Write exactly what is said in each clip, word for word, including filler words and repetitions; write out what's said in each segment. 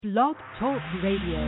Blog Talk Radio.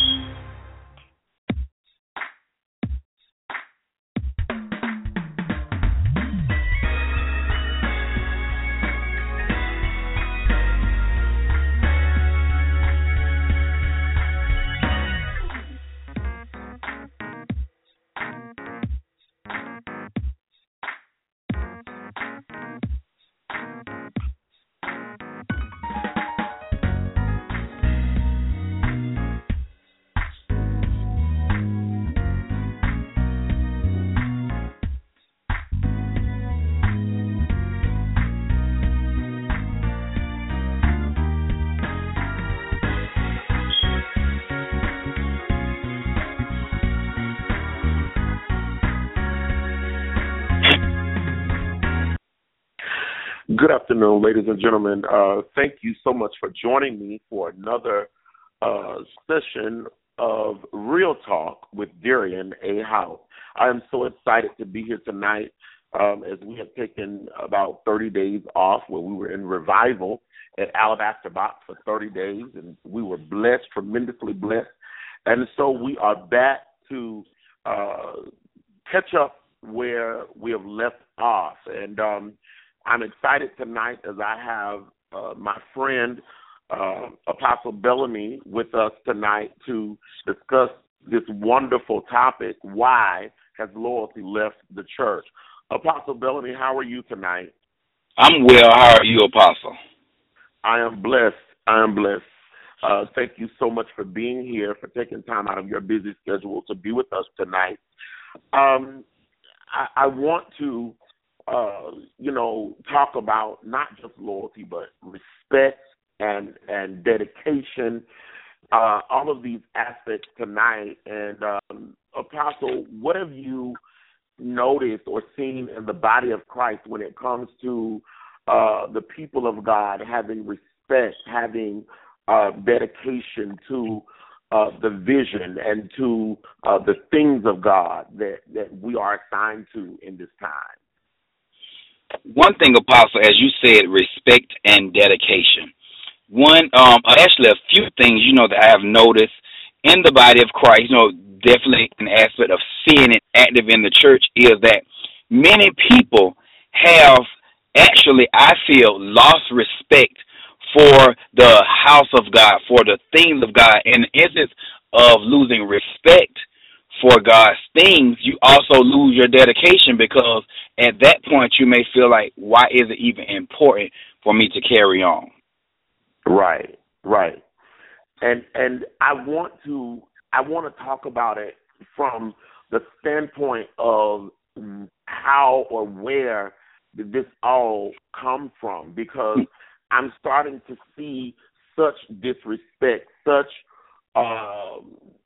Good afternoon, ladies and gentlemen. Uh, thank you so much for joining me for another uh, session of Real Talk with Darian A. Howe. I am so excited to be here tonight um, as we have taken about thirty days off where we were in revival at Alabaster Box for thirty days, and we were blessed, tremendously blessed. And so we are back to uh, catch up where we have left off. And um I'm excited tonight as I have uh, my friend uh, Apostle Bellamy with us tonight to discuss this wonderful topic, why has loyalty left the church? Apostle Bellamy, how are you tonight? I'm well. How are you, Apostle? I am blessed. I am blessed. Uh, thank you so much for being here, for taking time out of your busy schedule to be with us tonight. Um, I, I want to Uh, you know, talk about not just loyalty, but respect and and dedication, uh, all of these aspects tonight. And um, Apostle, what have you noticed or seen in the body of Christ when it comes to uh, the people of God having respect, having uh, dedication to uh, the vision and to uh, the things of God that, that we are assigned to in this time? One thing, Apostle, as you said, respect and dedication. One, um, actually a few things, you know, that I have noticed in the body of Christ, you know, definitely an aspect of seeing it active in the church is that many people have actually, I feel, lost respect for the house of God, for the things of God. In the instance of losing respect for God's things, you also lose your dedication, because at that point you may feel like, why is it even important for me to carry on? Right, right. And and I want to I want to talk about it from the standpoint of how or where did this all come from, because I'm starting to see such disrespect, such uh,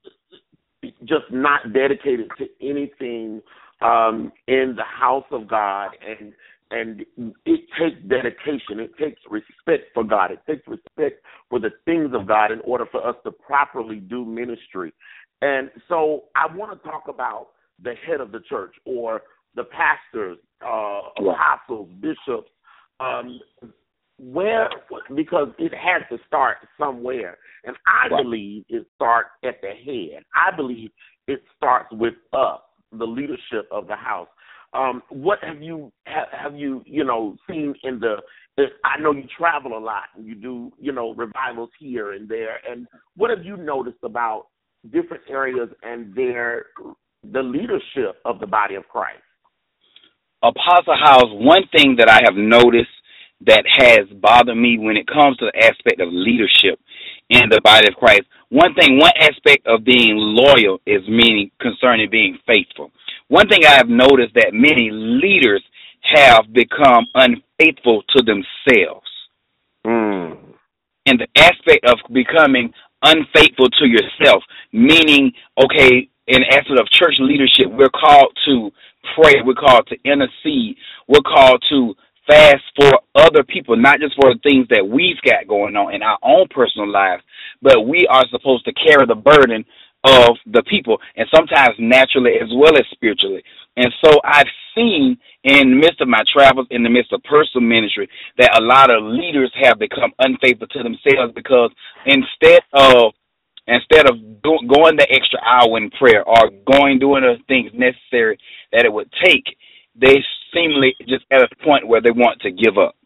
just not dedicated to anything um, in the house of God, and and it takes dedication, it takes respect for God, it takes respect for the things of God in order for us to properly do ministry. And so I want to talk about the head of the church, or the pastors, uh, apostles, bishops, um, where, because it has to start somewhere. And I Right. believe it starts at the head. I believe it starts with us, the leadership of the house. Um, what have you have, have you you know seen in the? If, I know you travel a lot and you do you know revivals here and there. And what have you noticed about different areas and their the leadership of the body of Christ? Apostle House, one thing that I have noticed that has bothered me when it comes to the aspect of leadership in the body of Christ, one thing, one aspect of being loyal is meaning concerning being faithful. One thing I have noticed that many leaders have become unfaithful to themselves. Mm. In the aspect of becoming unfaithful to yourself, meaning, okay, in the aspect of church leadership, we're called to pray, we're called to intercede, we're called to fast for other people, not just for the things that we've got going on in our own personal lives, but we are supposed to carry the burden of the people, and sometimes naturally as well as spiritually. And so I've seen in the midst of my travels, in the midst of personal ministry, that a lot of leaders have become unfaithful to themselves because instead of instead of do, going the extra hour in prayer or going doing the things necessary that it would take, they seemingly just at a point where they want to give up.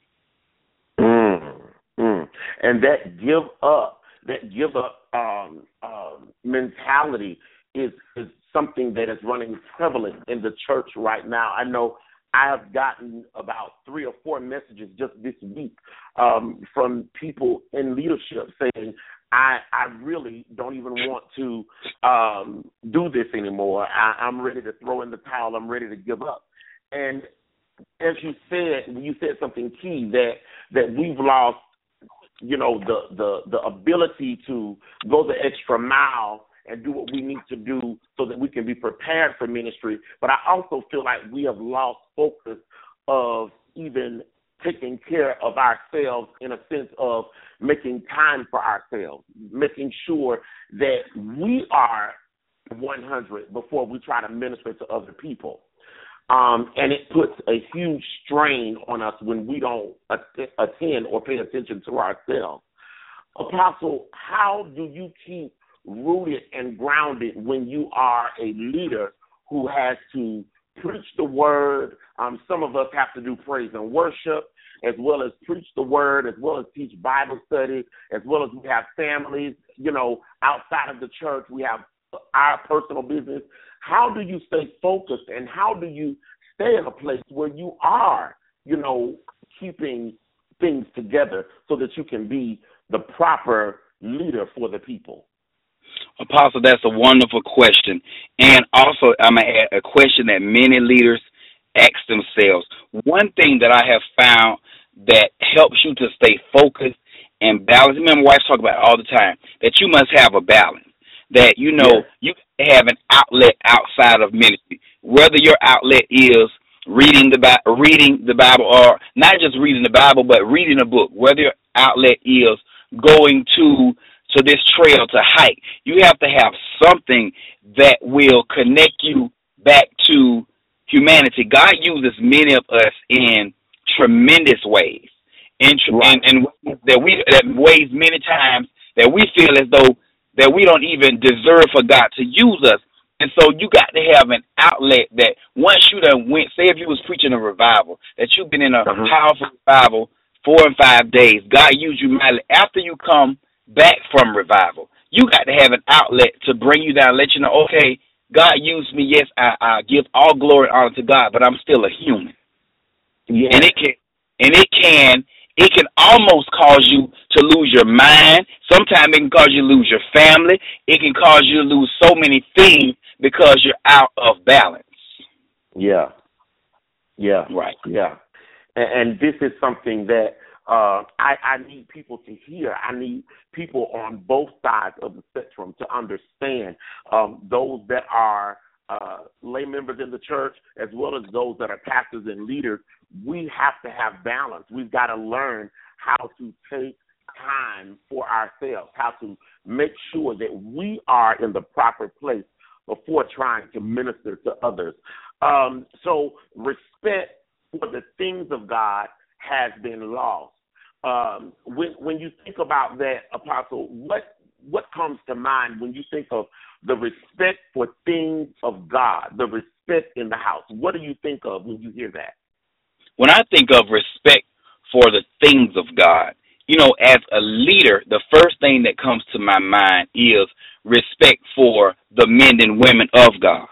Mm, mm. And that give up, that give up um, um, mentality is is something that is running prevalent in the church right now. I know I have gotten about three or four messages just this week um, from people in leadership saying, I, I really don't even want to um, do this anymore. I, I'm ready to throw in the towel. I'm ready to give up. And as you said, you said something key, that that we've lost, you know, the, the, the ability to go the extra mile and do what we need to do so that we can be prepared for ministry. But I also feel like we have lost focus of even taking care of ourselves in a sense of making time for ourselves, making sure that we are one hundred before we try to minister to other people. Um, and it puts a huge strain on us when we don't att- attend or pay attention to ourselves. Apostle, how do you keep rooted and grounded when you are a leader who has to preach the word? Um, some of us have to do praise and worship, as well as preach the word, as well as teach Bible study, as well as we have families, you know, outside of the church. We have our personal business. How do you stay focused, and how do you stay in a place where you are, you know, keeping things together so that you can be the proper leader for the people? Apostle, that's a wonderful question. And also, I'm going to add a question that many leaders ask themselves. One thing that I have found that helps you to stay focused and balanced, remember, wives talk about it all the time, that you must have a balance. That, you know, yes. You have an outlet outside of ministry, whether your outlet is reading the reading the Bible, or not just reading the Bible, but reading a book, whether your outlet is going to to this trail to hike. You have to have something that will connect you back to humanity. God uses many of us in tremendous ways, in right. and, and that we that ways many times that we feel as though that we don't even deserve for God to use us. And so you got to have an outlet that once you done went, say if you was preaching a revival, that you've been in a uh-huh. powerful revival four and five days, God used you mightily. After you come back from revival, you got to have an outlet to bring you down, let you know, okay, God used me. Yes, I, I give all glory and honor to God, but I'm still a human. Yeah. And it can, and it can, it can almost cause you to lose your mind. Sometimes it can cause you to lose your family. It can cause you to lose so many things because you're out of balance. Yeah. Yeah. Right. Yeah. And, and this is something that uh, I, I need people to hear. I need people on both sides of the spectrum to understand, um, those that are uh, lay members in the church as well as those that are pastors and leaders. We have to have balance. We've got to learn how to take time for ourselves, how to make sure that we are in the proper place before trying to minister to others. Um, so respect for the things of God has been lost. Um, when, when you think about that, Apostle, what what comes to mind when you think of the respect for things of God, the respect in the house? What do you think of when you hear that? When I think of respect for the things of God, you know, as a leader, the first thing that comes to my mind is respect for the men and women of God.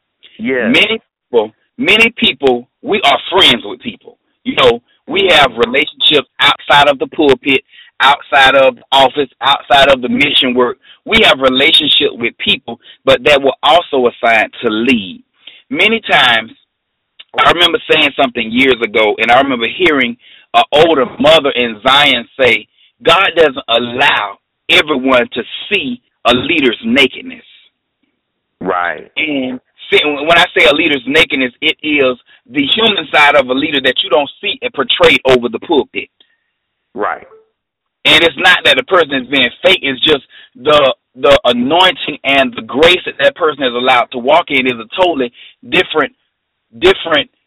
Yeah. Many people, many people, we are friends with people. You know, we have relationships outside of the pulpit, outside of the office, outside of the mission work. We have relationships with people, but that were also assigned to lead. Many times, I remember saying something years ago, and I remember hearing an older mother in Zion say, God doesn't allow everyone to see a leader's nakedness. Right. And when I say a leader's nakedness, it is the human side of a leader that you don't see it portrayed over the pulpit. Right. And it's not that the person is being fake. It's just the the anointing and the grace that that person is allowed to walk in is a totally different different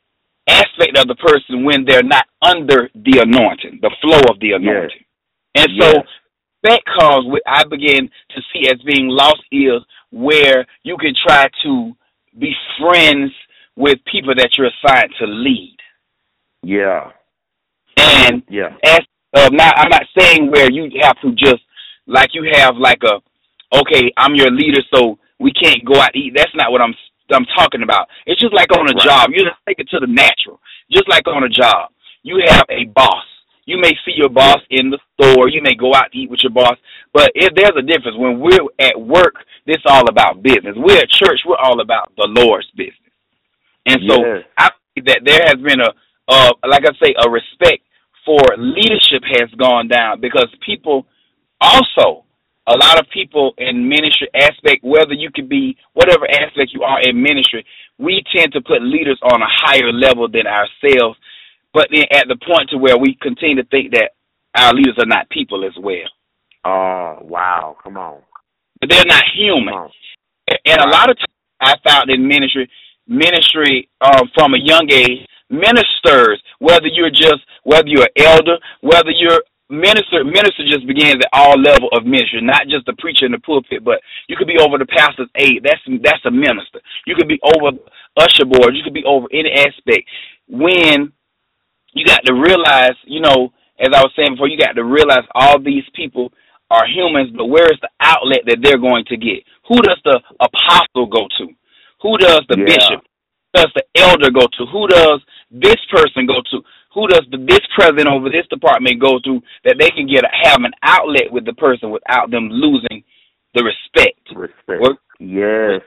aspect of the person when they're not under the anointing, the flow of the anointing. Yes. And so yes. that cause what I begin to see as being lost is where you can try to be friends with people that you're assigned to lead. Yeah. And yeah. as uh, now, I'm not saying where you have to just, like you have like a, okay, I'm your leader, so we can't go out to eat. That's not what I'm I'm talking about. It's just like on a right. job. You just take it to the natural. Just like on a job. You have a boss. You may see your boss in the store. You may go out to eat with your boss. But if there's a difference, when we're at work, this is all about business. We're at church. We're all about the Lord's business. And so yes. I think that there has been a, uh, like I say, a respect for leadership has gone down because people also, a lot of people in ministry aspect, whether you could be whatever aspect you are in ministry, we tend to put leaders on a higher level than ourselves. But then at the point to where we continue to think that our leaders are not people as well. Oh, wow. Come on. But they're not human. And wow. a lot of times I found in ministry, ministry um, from a young age, ministers, whether you're just, whether you're an elder, whether you're minister, minister just begins at all level of ministry, not just the preacher in the pulpit, but you could be over the pastor's aide. That's, that's a minister. You could be over usher board. You could be over any aspect. When you got to realize, you know, as I was saying before, you got to realize all these people are humans, but where is the outlet that they're going to get? Who does the apostle go to? Who does the yeah. bishop? Who does the elder go to? Who does this person go to? Who does the, this president over this department go to that they can get a, have an outlet with the person without them losing the respect? Respect. Well, yes.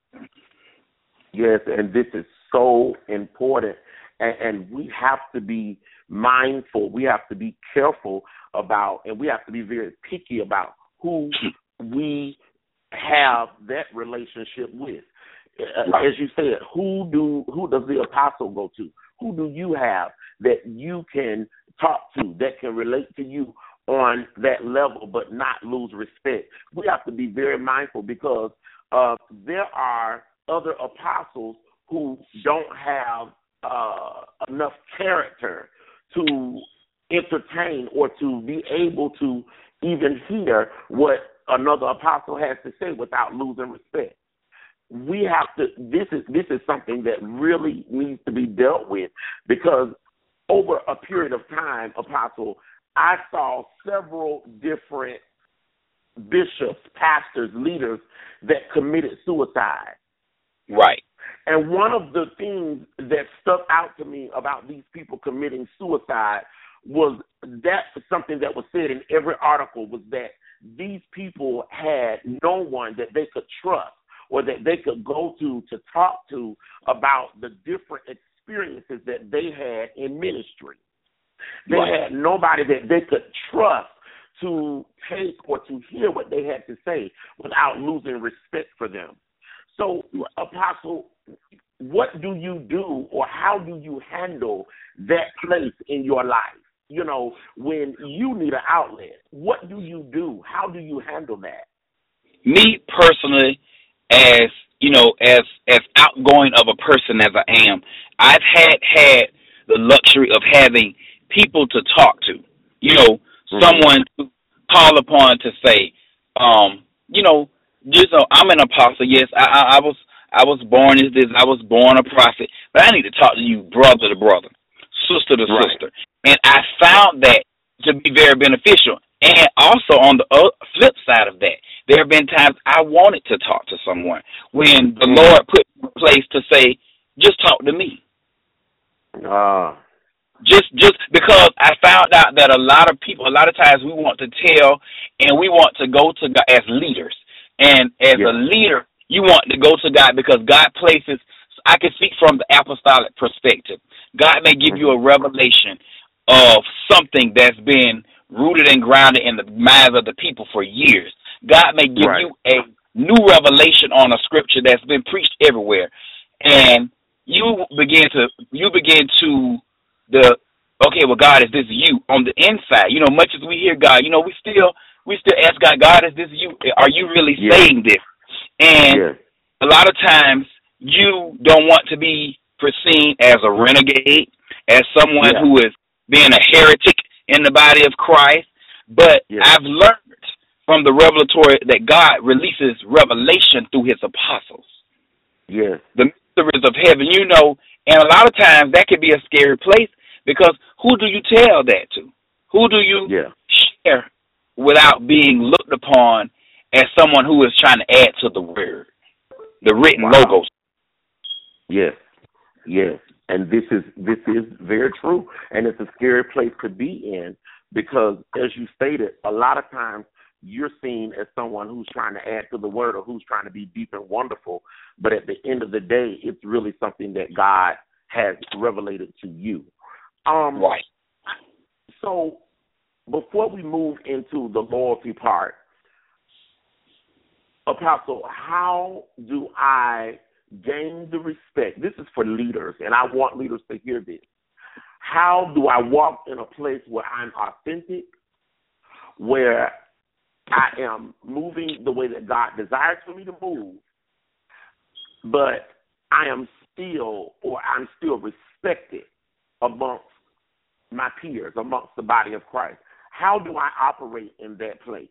Yes, and this is so important. And, and we have to be mindful. We have to be careful about, and we have to be very picky about who we have that relationship with. As you said, who do who does the apostle go to? Who do you have that you can talk to, that can relate to you on that level but not lose respect? We have to be very mindful because uh, there are other apostles who don't have uh, enough character to entertain or to be able to even hear what another apostle has to say without losing respect. We have to, this is this is something that really needs to be dealt with because over a period of time, Apostle, I saw several different bishops, pastors, leaders that committed suicide. Right. And one of the things that stuck out to me about these people committing suicide was that something that was said in every article was that these people had no one that they could trust or that they could go to to talk to about the different experiences that they had in ministry. They right. had nobody that they could trust to take or to hear what they had to say without losing respect for them. So, Apostle, what do you do or how do you handle that place in your life? You know, when you need an outlet, what do you do? How do you handle that? Me personally, as you know, as as outgoing of a person as I am, I've had had the luxury of having people to talk to. You know, mm-hmm. someone to call upon to say, um, you know, just know, I'm an apostle. Yes, I, I, I was I was born as this. I was born a prophet, but I need to talk to you, brother to brother, sister to right. sister. And I found that to be very beneficial. And also on the flip side of that, there have been times I wanted to talk to someone when the Lord put me in a place to say, just talk to me. Uh. Just just because I found out that a lot of people, a lot of times we want to tell and we want to go to God as leaders. And as yeah. a leader, you want to go to God because God places, I can speak from the apostolic perspective. God may give you a revelation of something that's been rooted and grounded in the minds of the people for years. God may give right. you a new revelation on a scripture that's been preached everywhere. And you begin to, you begin to, the, okay, well, God, is this you on the inside? You know, much as we hear God, you know, we still, we still ask God, God, is this you? Are you really yeah. saying this? And yeah. a lot of times you don't want to be seen as a renegade, as someone yeah. who is being a heretic in the body of Christ. But yeah. I've learned from the revelatory that God releases revelation through his apostles. Yes. The mysteries of heaven, you know, and a lot of times that could be a scary place because who do you tell that to? Who do you yeah. share without being looked upon as someone who is trying to add to the word, the written wow. logos? Yes, yes, and this is this is very true, and it's a scary place to be in because, as you stated, a lot of times you're seen as someone who's trying to add to the word or who's trying to be deep and wonderful, but at the end of the day, it's really something that God has revelated to you. Um, right. So before we move into the loyalty part, Apostle, how do I gain the respect? This is for leaders, and I want leaders to hear this. How do I walk in a place where I'm authentic, where I am moving the way that God desires for me to move, but I am still, or I'm still respected amongst my peers, amongst the body of Christ? How do I operate in that place?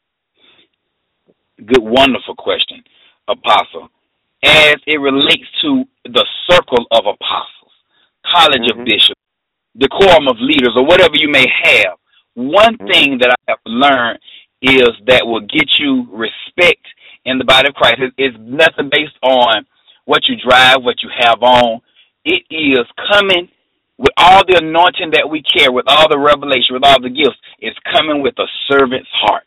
Good, wonderful question, Apostle. As it relates to the circle of apostles, college mm-hmm. of bishops, decorum of leaders, or whatever you may have, one mm-hmm. thing that I have learned is that will get you respect in the body of Christ. It, it's nothing based on what you drive, what you have on. It is coming with all the anointing that we carry, with all the revelation, with all the gifts. It's coming with a servant's heart.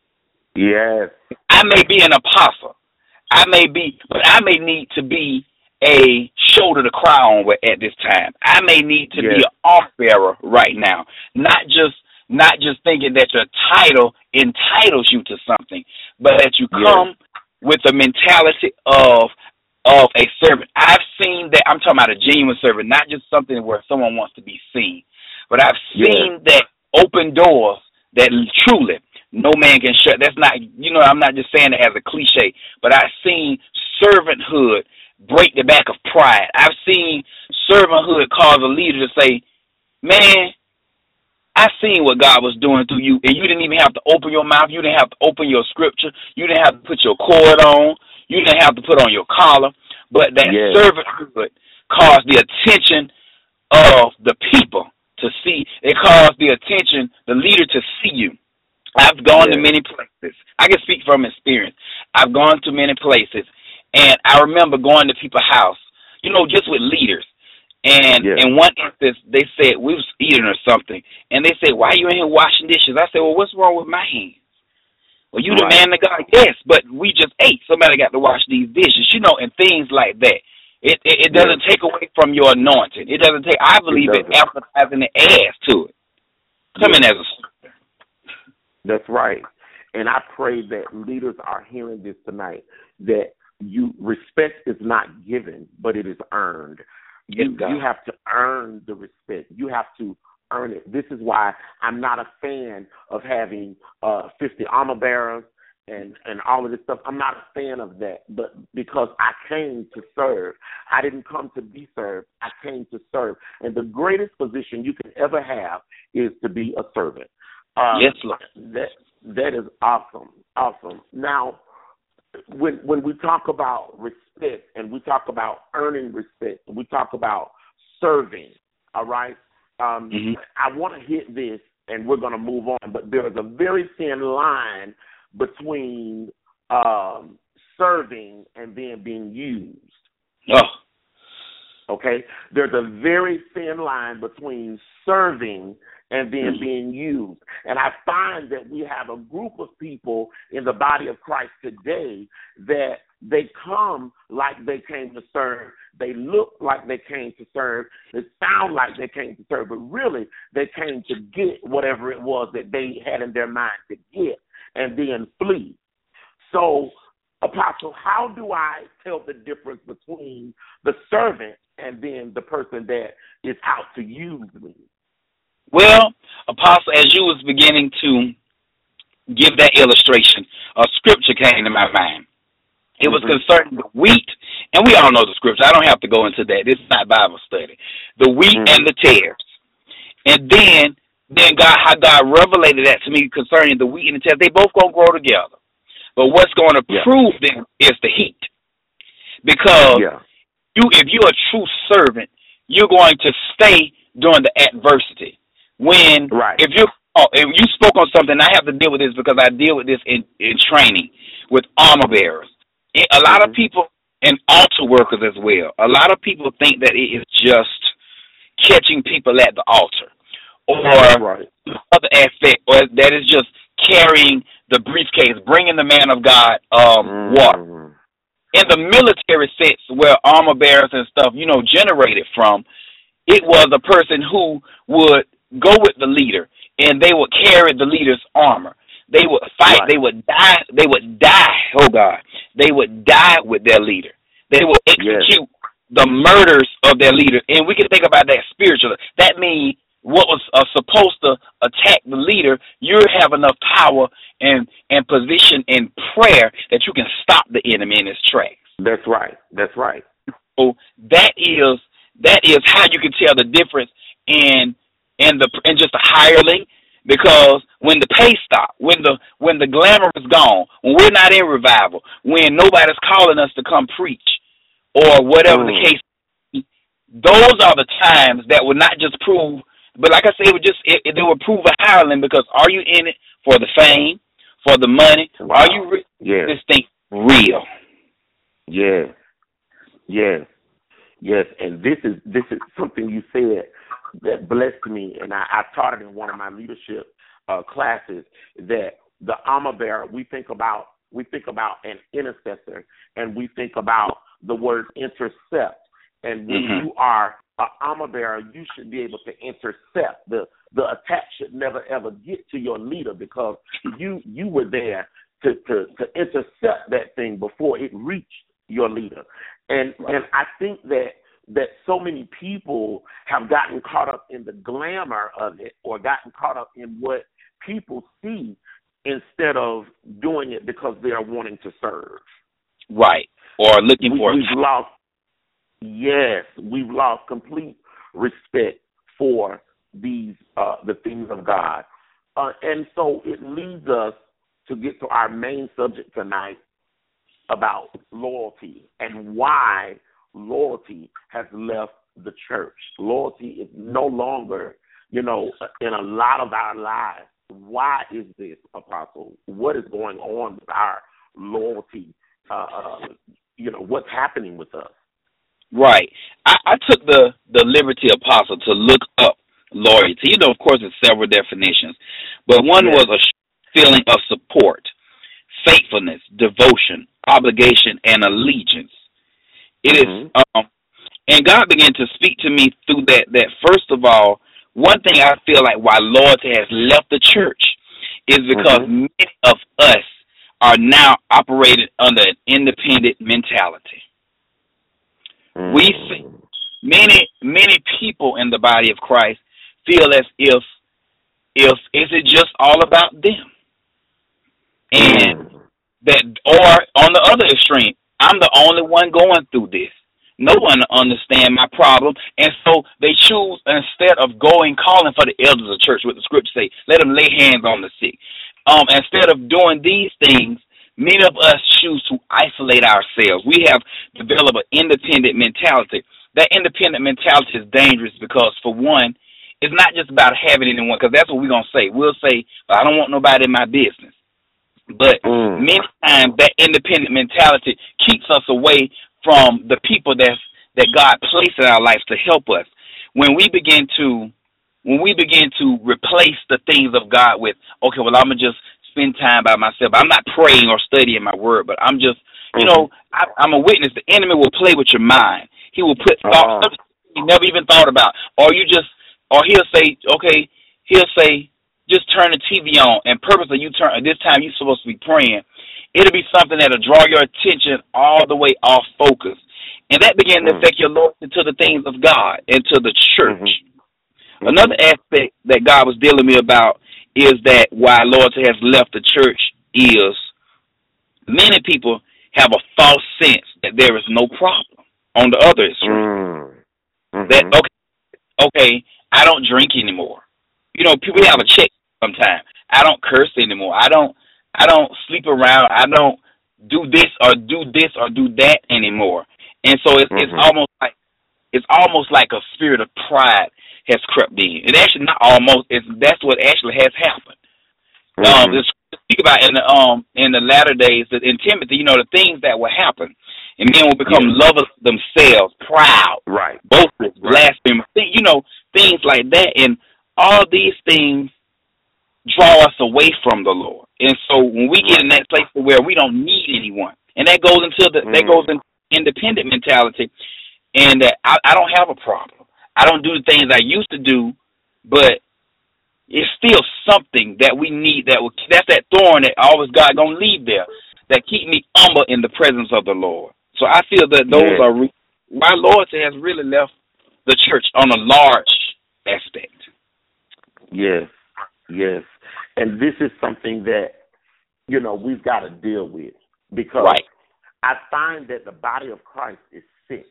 Yes. I may be an apostle. I may be, but I may need to be a shoulder to cry on at this time. I may need to yes. be an arm bearer right now. Not just not just thinking that your title entitles you to something, but that you come yes. with a mentality of of a servant. I've seen that. I'm talking about a genuine servant, not just something where someone wants to be seen. But I've seen yes. that open doors that truly no man can shut. That's not, you know, I'm not just saying it as a cliche, but I've seen servanthood break the back of pride. I've seen servanthood cause a leader to say, man, I seen what God was doing through you, and you didn't even have to open your mouth. You didn't have to open your scripture. You didn't have to put your cord on. You didn't have to put on your collar. But that yes. servanthood caused the attention of the people to see. It caused the attention, the leader to see you. I've gone yes. to many places. I can speak from experience. I've gone to many places, and I remember going to people's house, you know, just with leaders. And yes. in one instance, they said, we was eating or something, and they said, why are you in here washing dishes? I said, well, what's wrong with my hands? Well, you right. the man of God. Yes, but we just ate. Somebody got to wash these dishes, you know, and things like that. It it, it doesn't yes. take away from your anointing. It doesn't take, I believe it, it emphasizing the adds to it. Coming yes. as a That's right. And I pray that leaders are hearing this tonight, that you respect is not given, but it is earned. You, you have to earn the respect. You have to earn it. This is why I'm not a fan of having uh, fifty armor bearers and, and all of this stuff. I'm not a fan of that, but because I came to serve. I didn't come to be served. I came to serve. And the greatest position you can ever have is to be a servant. Um, yes, Lord. That that is awesome, awesome. Now, when when we talk about respect and we talk about earning respect and we talk about serving, all right, um, mm-hmm. I want to hit this and we're going to move on. But there is a very thin line between um, serving and then being used. Oh. Okay, there's a very thin line between serving and then being used. And I find that we have a group of people in the body of Christ today that they come like they came to serve. They look like they came to serve. They sound like they came to serve. But really, they came to get whatever it was that they had in their mind to get and then flee. So, Apostle, how do I tell the difference between the servant and then the person that is out to use me? Well, Apostle, as you was beginning to give that illustration, a scripture came to my mind. It was mm-hmm. concerning the wheat And we all know the scripture. I don't have to go into that. This is not Bible study. The wheat mm-hmm. and the tares. And then, then God, how God revelated that to me concerning the wheat and the tares. They both going to grow together. But what's going to yeah. prove them is the heat. Because yeah. you, if you're a true servant, you're going to stay during the adversity. When, right. if you oh, if you spoke on something, I have to deal with this because I deal with this in, in training with armor bearers. It, a lot mm-hmm. of people, and altar workers as well, a lot of people think that it is just catching people at the altar. Or right. other aspect, or that is just carrying the briefcase, bringing the man of God um, mm-hmm. water. In the military sense, where armor bearers and stuff, you know, generated from, it was a person who would go with the leader, and they would carry the leader's armor. They would fight. Right. They would die. They would die. Oh God, they would die with their leader. They would execute yes. the murders of their leader, and we can think about that spiritually. That means what was uh, supposed to attack the leader, you have enough power and and position in prayer that you can stop the enemy in his tracks. That's right. That's right. So that is that is how you can tell the difference in in the in just a hireling, because when the pay stop, when the when the glamour is gone, when we're not in revival, when nobody's calling us to come preach, or whatever mm. the case, those are the times that will not just prove. But like I said, it would just it, it would prove a hireling, because are you in it for the fame, for the money? Wow. Are you re- yes. this thing real? Yes, yes, yes. And this is this is something you said that blessed me, and I, I taught it in one of my leadership uh, classes. That the armor bearer, we think about we think about an intercessor, and we think about the word intercept. And when mm-hmm. you are an armor bearer, you should be able to intercept. The the attack should never ever get to your leader, because you you were there to, to, to intercept that thing before it reached your leader. And right. and I think that that so many people have gotten caught up in the glamour of it, or gotten caught up in what people see, instead of doing it because they are wanting to serve. Right. Or looking we, for we've lost Yes, we've lost complete respect for these uh, the things of God, uh, and so it leads us to get to our main subject tonight about loyalty and why loyalty has left the church. Loyalty is no longer, you know, in a lot of our lives. Why is this, Apostle? What is going on with our loyalty? Uh, uh, you know, what's happening with us? Right. I, I took the, the liberty, Apostle, to look up loyalty. You know, of course, there's several definitions, but one yes. was a feeling of support, faithfulness, devotion, obligation, and allegiance. It mm-hmm. is, um, and God began to speak to me through that, that first of all, one thing I feel like why loyalty has left the church is because mm-hmm. many of us are now operating under an independent mentality. Mm. We see many, many people in the body of Christ feel as if, if is it just all about them? And mm. that, or on the other extreme, I'm the only one going through this. No one understands my problem, and so they choose, instead of going calling for the elders of the church, what the scriptures say, let them lay hands on the sick. Um, instead of doing these things, many of us choose to isolate ourselves. We have developed an independent mentality. That independent mentality is dangerous because, for one, it's not just about having anyone, because that's what we're going to say. We'll say, well, I don't want nobody in my business. But mm. many times that independent mentality keeps us away from the people that's, that God placed in our lives to help us. When we begin to when we begin to replace the things of God with, okay, well, I'm going to just spend time by myself. I'm not praying or studying my word, but I'm just, you know, I, I'm a witness. The enemy will play with your mind. He will put thoughts uh-huh. you never even thought about. Or you just, or he'll say, okay, he'll say, just turn the T V on, and purposely you turn, this time you're supposed to be praying. It'll be something that'll draw your attention all the way off focus. And that begins mm-hmm. to affect your loyalty to the things of God and to the church. Mm-hmm. Another aspect that God was dealing with me about is that why loyalty has left the church is many people have a false sense that there is no problem on the other extreme. Mm-hmm. That okay, okay, I don't drink anymore. You know, people have a check sometimes. I don't curse anymore. I don't I don't sleep around. I don't do this or do this or do that anymore. And so it's, mm-hmm. it's almost like it's almost like a spirit of pride has crept in. It actually not almost. It's that's what actually has happened. Mm-hmm. Um, speak about in the um in the latter days that in Timothy, you know, the things that will happen, and men will become yeah. lovers of themselves, proud, right, boastful, right. blasphemous, you know, things like that, and all these things draw us away from the Lord. And so when we get right. in that place where we don't need anyone, and that goes into the mm. that goes into independent mentality, and that I, I don't have a problem. I don't do the things I used to do, but it's still something that we need. That will, that's that thorn that always God gonna leave there that keep me humble in the presence of the Lord. So I feel that those yes. are re- my loyalty has really left the church on a large aspect. Yes, yes, and this is something that you know we've got to deal with because right. I find that the body of Christ is sick,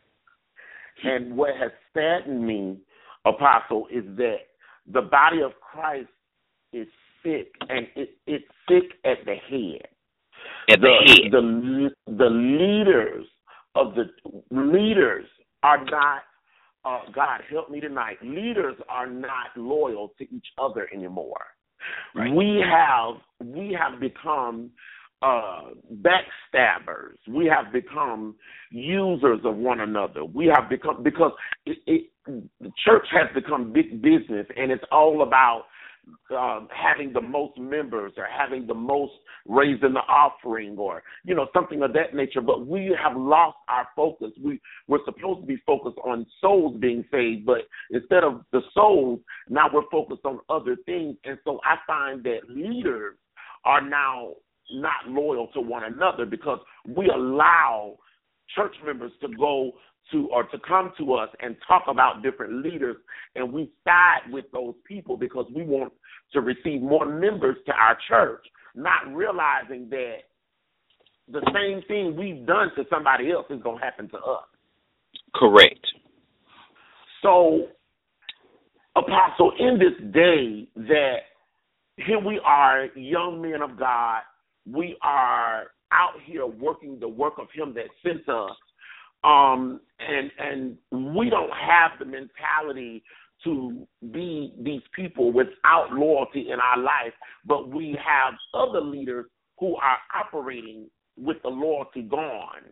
and what has saddened me, Apostle, is that the body of Christ is sick, and it, it's sick at the head. At the, the head. The the leaders of the leaders are not. Uh, God help me tonight. Leaders are not loyal to each other anymore. Right. We have we have become uh, backstabbers. We have become users of one another. We have become because it, it, the church has become big business, and it's all about um, having the most members or having the most raising the offering or, you know, something of that nature. But we have lost our focus. We, we're supposed to be focused on souls being saved, but instead of the souls, now we're focused on other things. And so I find that leaders are now not loyal to one another because we allow church members to go to or to come to us and talk about different leaders, and we side with those people because we want to receive more members to our church, not realizing that the same thing we've done to somebody else is going to happen to us. Correct. So, Apostle, in this day that here we are, young men of God, we are out here working the work of him that sent us, um, and and we don't have the mentality to be these people without loyalty in our life, but we have other leaders who are operating with the loyalty gone.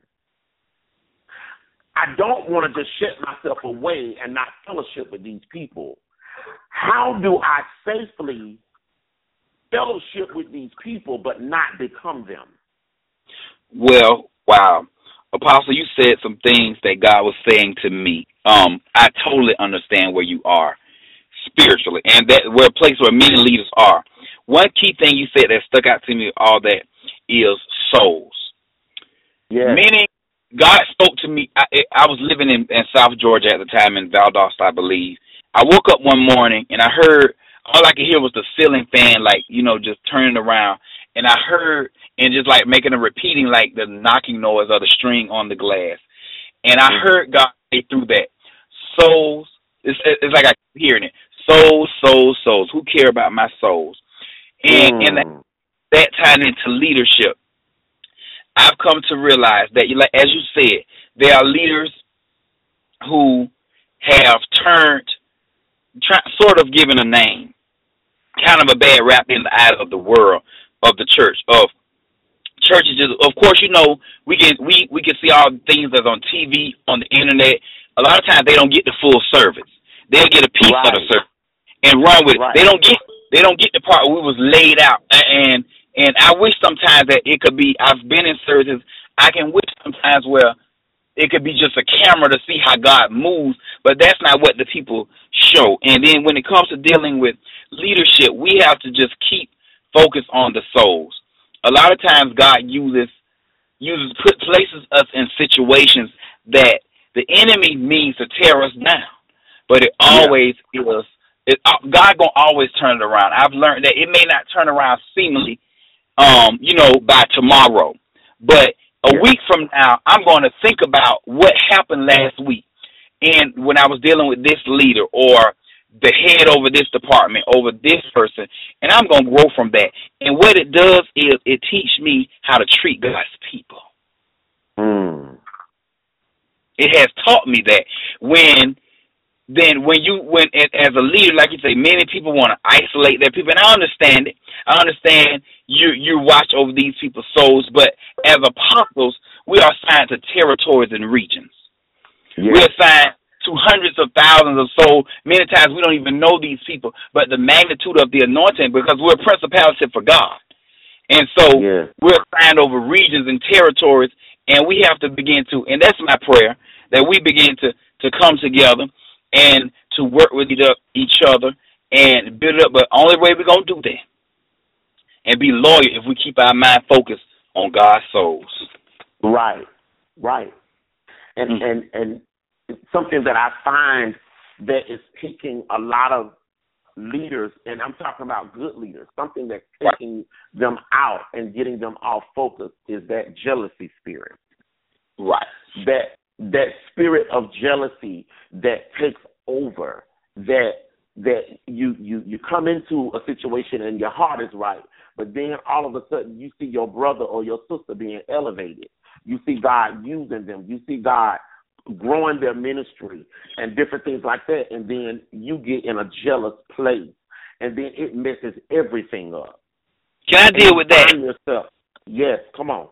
I don't want to just shut myself away and not fellowship with these people. How do I safely fellowship with these people but not become them? Well, wow. Apostle, you said some things that God was saying to me. Um, I totally understand where you are spiritually, and that where a place where many leaders are. One key thing you said that stuck out to me, all that, is souls. Yeah. Meaning, God spoke to me. I, I was living in, in South Georgia at the time, in Valdosta, I believe. I woke up one morning, and I heard, all I could hear was the ceiling fan, like, you know, just turning around. And I heard, and just like making a repeating, like the knocking noise of the string on the glass. And I heard God say through that, souls, it's, it's like I keep hearing it, souls, souls, souls, who care about my souls? And, mm. and that, that tied into leadership. I've come to realize that, like as you said, there are leaders who have turned, try, sort of given a name, kind of a bad rap in the eyes of the world, of the church, of churches. Of course, you know, we can we, we can see all the things that's on T V, on the internet. A lot of times they don't get the full service. They'll get a piece right. of the service and run with it. Right. They don't get they don't get the part where it was laid out. And and I wish sometimes that it could be, I've been in services, I can wish sometimes where it could be just a camera to see how God moves, but that's not what the people show. And then when it comes to dealing with leadership, we have to just keep focus on the souls. A lot of times God uses uses put places us in situations that the enemy means to tear us down, but it always yeah. is. It, God gonna always turn it around. I've learned that it may not turn around seemingly, um, you know, by tomorrow, but A Yeah. week from now, I'm going to think about what happened last week, and when I was dealing with this leader or the head over this department, over this person, and I'm going to grow from that. And what it does is it teaches me how to treat God's people. Mm. It has taught me that when then when you when as a leader, like you say, many people want to isolate their people, and I understand it. I understand you you watch over these people's souls, but as apostles, we are assigned to territories and regions. Yeah. We're assigned to hundreds of thousands of souls. Many times we don't even know these people, but the magnitude of the anointing, because we're a principality for God. And so yeah. we're assigned over regions and territories, and we have to begin to, and that's my prayer, that we begin to, to come together and to work with each other and build it up. But only way we're going to do that and be loyal if we keep our mind focused on God's souls. Right, right. And, mm-hmm. and, and, something that I find that is taking a lot of leaders, and I'm talking about good leaders, something that's taking right. them out and getting them off focus is that jealousy spirit. Right. That that spirit of jealousy that takes over, that that you, you, you come into a situation and your heart is right, but then all of a sudden you see your brother or your sister being elevated. You see God using them. You see God growing their ministry and different things like that, and then you get in a jealous place, and then it messes everything up. Can I deal with that? Yourself. Yes, come on.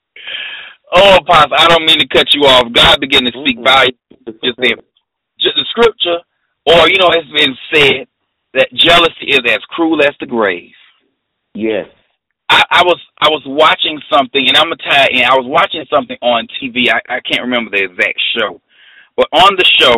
Oh, Apostle, I don't mean to cut you off. God began to speak mm-hmm. by just the, just the scripture, or, you know, it's been said that jealousy is as cruel as the grave. Yes. I, I was I was watching something, and I'm gonna tie in. I was watching something on T V. I, I can't remember the exact show, but on the show,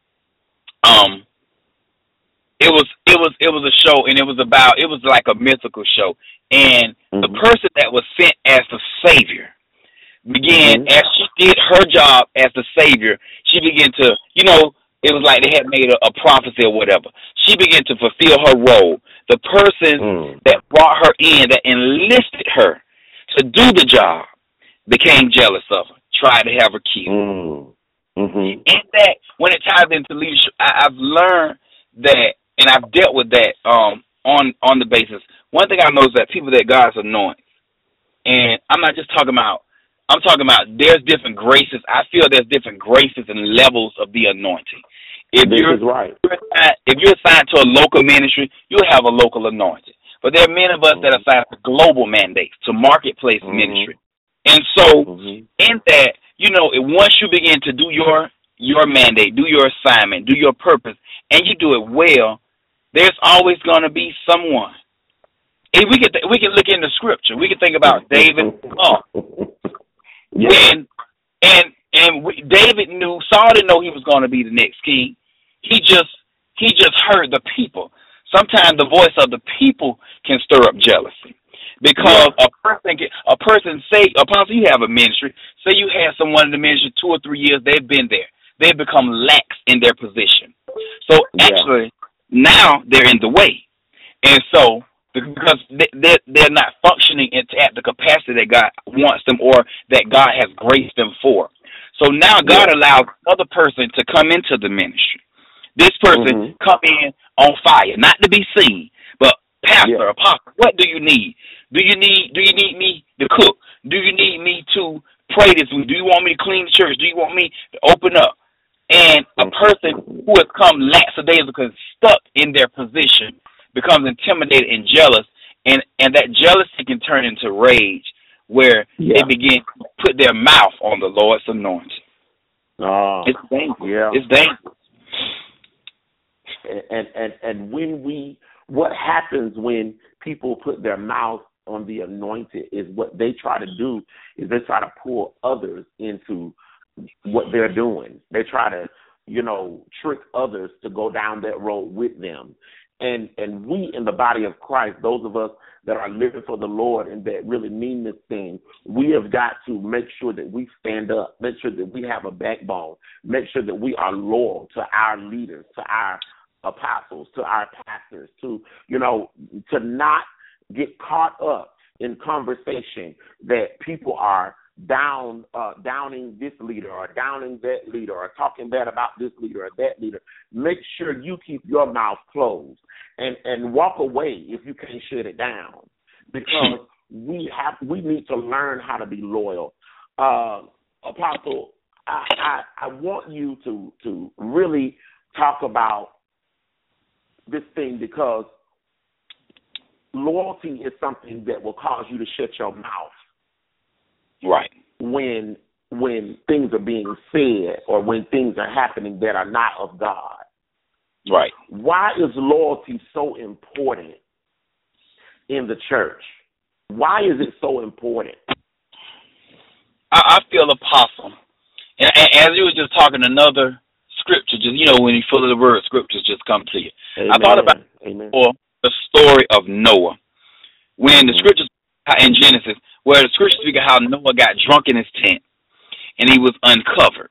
um, it was it was it was a show, and it was about it was like a mythical show, and mm-hmm. the person that was sent as the savior began mm-hmm. as she did her job as the savior. She began to, you know, it was like they had made a, a prophecy or whatever. She began to fulfill her role. The person mm. that brought her in, that enlisted her to do the job, became jealous of her, tried to have her killed. Mm. Mm-hmm. And that, when it ties into leadership, I, I've learned that, and I've dealt with that um, on, on the basis. One thing I know is that people that God's anointed, and I'm not just talking about, I'm talking about there's different graces. I feel there's different graces and levels of the anointing. If this you're, is right. If you're assigned to a local ministry, you'll have a local anointing. But there are many of us mm-hmm. that are assigned to global mandates, to marketplace mm-hmm. ministry. And so mm-hmm. in that, you know, once you begin to do your your mandate, do your assignment, do your purpose, and you do it well, there's always going to be someone. And we can th- we can look into scripture. We can think about David. Oh, yeah. and and and we, David knew Saul didn't know he was going to be the next king. He just he just heard the people. Sometimes the voice of the people can stir up jealousy, because yeah. a person can, a person say, Apostle, you have a ministry. Say you have someone in the ministry two or three years. They've been there. They've become lax in their position. So actually, yeah. now they're in the way, and so because they're they're not functioning at the capacity that God wants them or that God has graced them for. So now God yeah. allows another person to come into the ministry. This person mm-hmm. come in on fire, not to be seen, but pastor, yeah. apostle, what do you need? Do you need do you need me to cook? Do you need me to pray this week? Do you want me to clean the church? Do you want me to open up? And a person who has come lackadaisical, stuck in their position, becomes intimidated and jealous, and, and that jealousy can turn into rage, where yeah. they begin to put their mouth on the Lord's anointing. Oh, it's dangerous. Yeah. It's dangerous. And, and and when we, what happens when people put their mouth on the anointed is what they try to do is they try to pull others into what they're doing. They try to, you know, trick others to go down that road with them. And and we in the body of Christ, those of us that are living for the Lord and that really mean this thing, we have got to make sure that we stand up, make sure that we have a backbone, make sure that we are loyal to our leaders, to our apostles, to our pastors, to, you know, to not get caught up in conversation that people are down, uh, downing this leader or downing that leader or talking bad about this leader or that leader. Make sure you keep your mouth closed and, and walk away if you can't shut it down, because we have we need to learn how to be loyal. Uh, Apostle, I, I I want you to to really talk about this thing, because loyalty is something that will cause you to shut your mouth. Right. When when things are being said or when things are happening that are not of God. Right. Why is loyalty so important in the church? Why is it so important? I, I feel, Apostle, and, and as you were just talking, another scripture, just, you know, when you feel the word, scriptures just come to you. Amen. I thought about Amen. Or the story of Noah. When mm-hmm. the scriptures in Genesis, where the scriptures speak of how Noah got drunk in his tent and he was uncovered.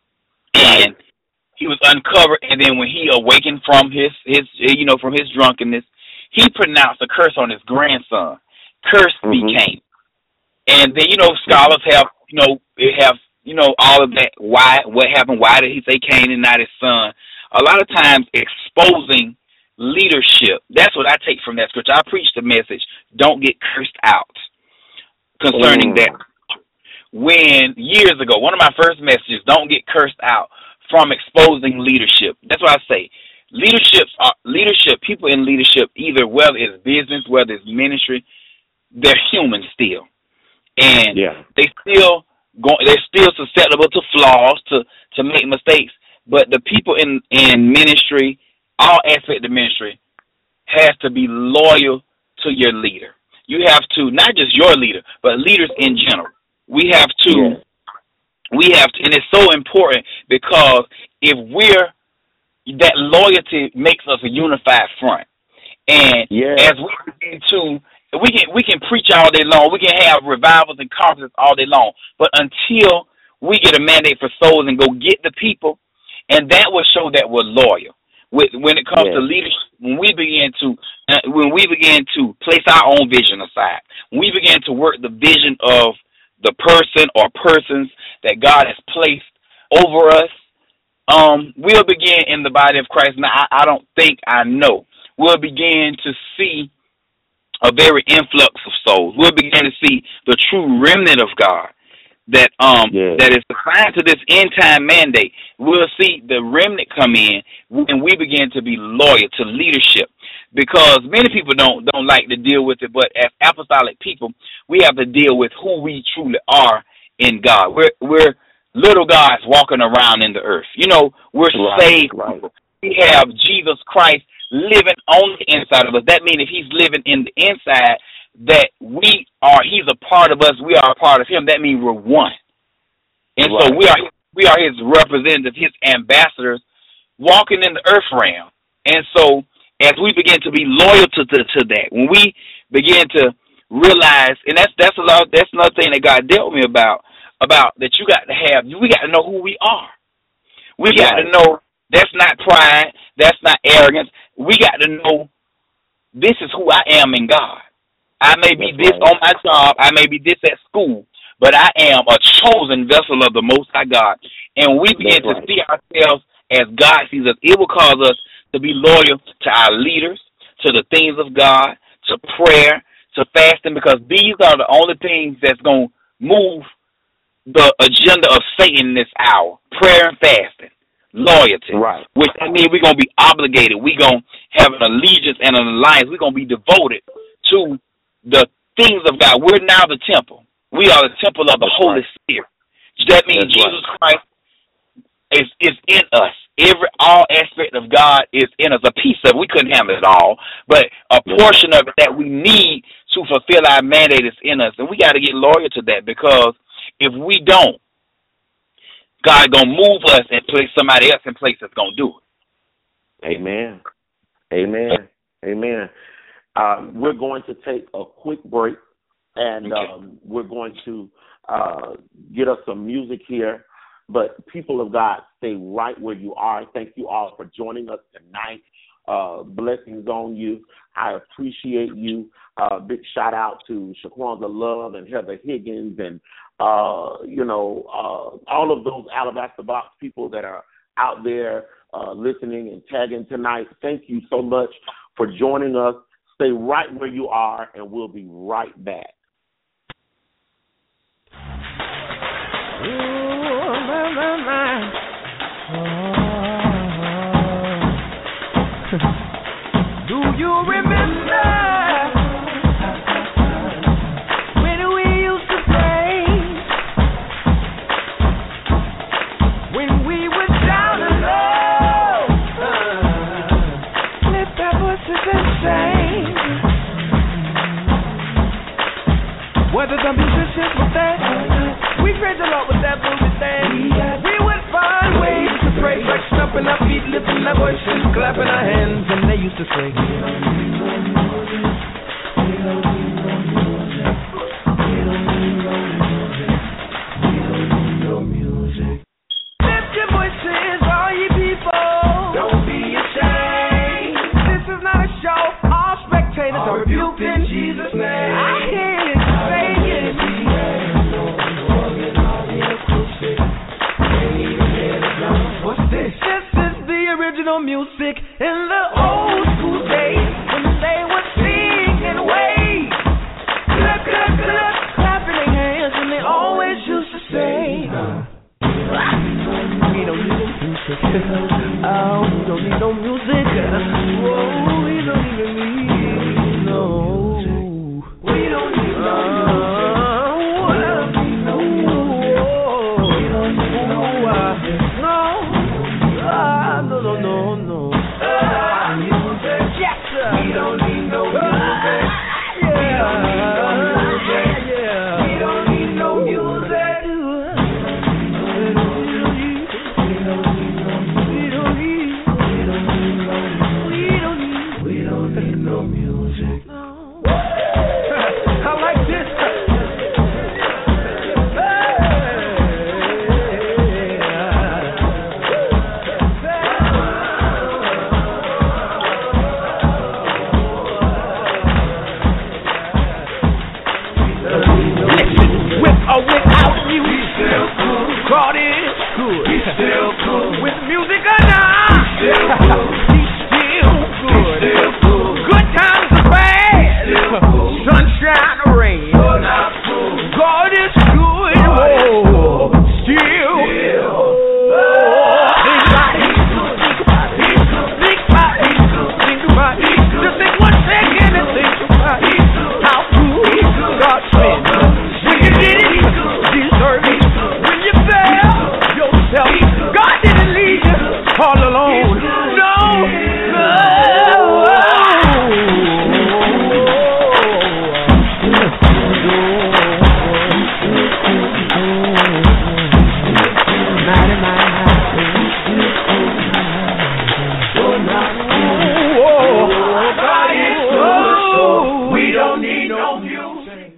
And he was uncovered, and then when he awakened from his, his you know, from his drunkenness, he pronounced a curse on his grandson. Cursed mm-hmm. be Cain. And then, you know, scholars have, you know, they have, you know, all of that. Why, what happened? Why did he say Cain and not his son? A lot of times exposing leadership. That's what I take from that scripture. I preach the message, don't get cursed out, concerning mm. that. When years ago, one of my first messages, don't get cursed out from exposing leadership. That's what I say. Leaderships are leadership, people in leadership, either whether it's business, whether it's ministry, they're human still. And yeah. they still go, they're still susceptible to flaws, to, to make mistakes. But the people in, in ministry, all aspects of ministry, has to be loyal to your leader. You have to, not just your leader, but leaders in general. We have to, yeah. we have to, and it's so important, because if we're, that loyalty makes us a unified front. And yeah. as we begin to, we can, we can preach all day long, we can have revivals and conferences all day long, but until we get a mandate for souls and go get the people, and that will show that we're loyal. With, when it comes yeah. to leadership, when we begin to uh, when we begin to place our own vision aside, when we begin to work the vision of the person or persons that God has placed over us, um, we'll begin in the body of Christ. Now, I, I don't think I know. We'll begin to see a very influx of souls. We'll begin to see the true remnant of God that um yeah. that is assigned to this end time mandate. We'll see the remnant come in when we begin to be loyal to leadership, because many people don't don't like to deal with it, but as apostolic people, we have to deal with who we truly are in God. We're we're little gods walking around in the earth. You know, we're right, saved. Right. We have Jesus Christ living on the inside of us. That means if he's living in the inside, that we are, he's a part of us, we are a part of him. That means we're one. And right. so we are we are his representatives, his ambassadors, walking in the earth realm. And so as we begin to be loyal to, to, to that, when we begin to realize, and that's that's a lot, that's another thing that God dealt with me about, about that you got to have, we got to know who we are. We right. got to know that's not pride, that's not arrogance. We got to know this is who I am in God. I may be That's this right. on my job, I may be this at school, but I am a chosen vessel of the Most High God. And we begin That's to right. see ourselves as God sees us. It will cause us to be loyal to our leaders, to the things of God, to prayer, to fasting, because these are the only things that's going to move the agenda of Satan this hour. Prayer and fasting, loyalty, right. which I mean we're going to be obligated. We're going to have an allegiance and an alliance. We're going to be devoted to the things of God. We're now the temple. We are the temple of the That's Holy right. Spirit. That means That's Jesus right. Christ is, is in us. Every all aspect of God is in us. A piece of it. We couldn't have it all, but a portion of it that we need to fulfill our mandate is in us. And we got to get loyal to that, because if we don't, God gonna move us and place somebody else in place that's gonna do it. Amen. Amen. Amen. Uh, we're going to take a quick break, and okay. um, we're going to uh, get us some music here. But people of God, stay right where you are. Thank you all for joining us tonight. Uh, blessings on you. I appreciate you. Uh, big shout out to Shaquanda Love and Heather Higgins and uh, you know, uh, all of those Alabaster Box people that are out there uh, listening and tagging tonight. Thank you so much for joining us. Stay right where you are, and we'll be right back. Ooh, my, my, my. Oh. Do you remember when we used to play, when we were down and low, lift our voices and sing? Whether the musicians were there, we praise the Lord with that booty thing. We would find ways to pray, like stomping our feet, lifting our voices, clapping our hands, and they used to say, we don't need no music, we don't need no music, we don't need no music, we don't need no music. Lift your voices, all ye people, don't be ashamed. This is not a show, all spectators are rebuked in Jesus' name. I hear it, say it. What's this? This is the original music in the old school days when they would sing and wave, clap, clap, clap, clapping their hands, and they always used to say, we don't need no music. Oh, we don't need no music. Oh, we don't even need no. We don't need no music. No, no, no, no. Uh, music. Yes, sir. We don't need no music. Uh, yeah. We don't need no music. We don't need. We don't need. We don't need. We don't need no. We don't need. We don't need no music. No. I like this. Or without you, we still cool. God is good. We still cool. With music or not, we still cool. He's still good. We still cool. Good times are bad. Still cool. Sunshine or rain. You're not cool. God is good. Oh, still. Still. Oh, think about it. He's good. Think about it. He's good. Think about it. He's good. Think about it. He's good. Just think one second and think about it. He's good. How cool God's been. When you did it, deserve it. When you fail yourself, God didn't leave you all alone. No, no. We don't need no music.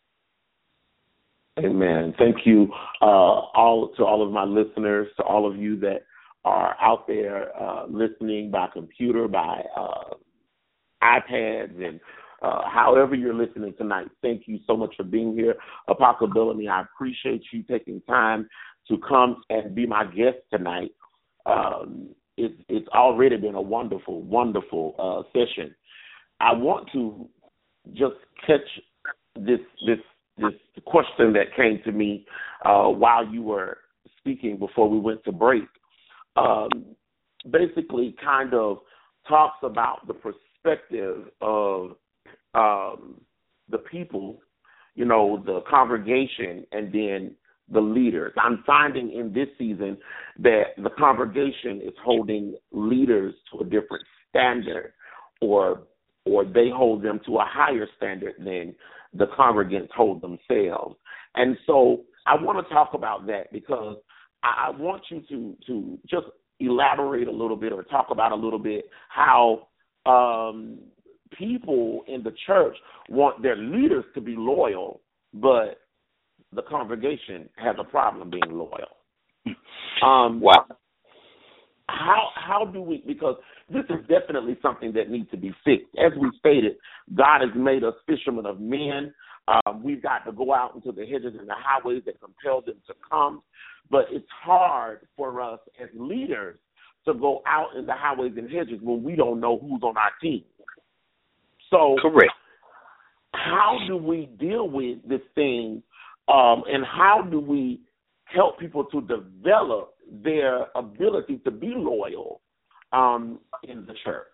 Amen. Thank you, uh, all to all of my listeners, to all of you that are out there uh, listening by computer, by uh, iPads, and uh, however you're listening tonight. Thank you so much for being here. Apocalypse, I appreciate you taking time to come and be my guest tonight. Um, it's, it's already been a wonderful, wonderful uh, session. I want to just catch this this. this question that came to me uh, while you were speaking before we went to break. Um, basically kind of talks about the perspective of um, the people, you know, the congregation, and then the leaders. I'm finding in this season that the congregation is holding leaders to a different standard, or or they hold them to a higher standard than the congregants hold themselves. And so I want to talk about that because I, I want you to, to just elaborate a little bit or talk about a little bit how um, people in the church want their leaders to be loyal, but the congregation has a problem being loyal. Um, wow. How how do we, because this is definitely something that needs to be fixed. As we stated, God has made us fishermen of men, Um, we've got to go out into the hedges and the highways and compel them to come. But it's hard for us as leaders to go out in the highways and hedges when we don't know who's on our team. So, correct. How do we deal with this thing, um, and how do we help people to develop their ability to be loyal um, in the church?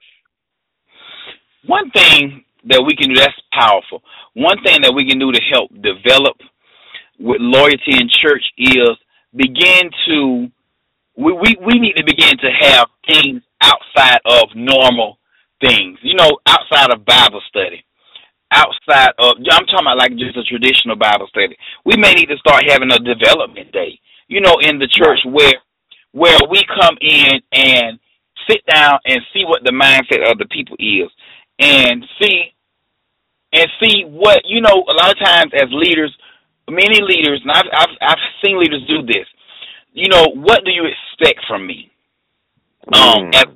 One thing that we can do that's powerful. One thing that we can do to help develop with loyalty in church is begin to we, we, we need to begin to have things outside of normal things. You know, outside of Bible study. Outside of, I'm talking about like just a traditional Bible study. We may need to start having a development day, you know, in the church where where we come in and sit down and see what the mindset of the people is, and see and see what, you know, a lot of times as leaders, many leaders, and I've I've, I've seen leaders do this. You know, what do you expect from me? Mm. Um, as,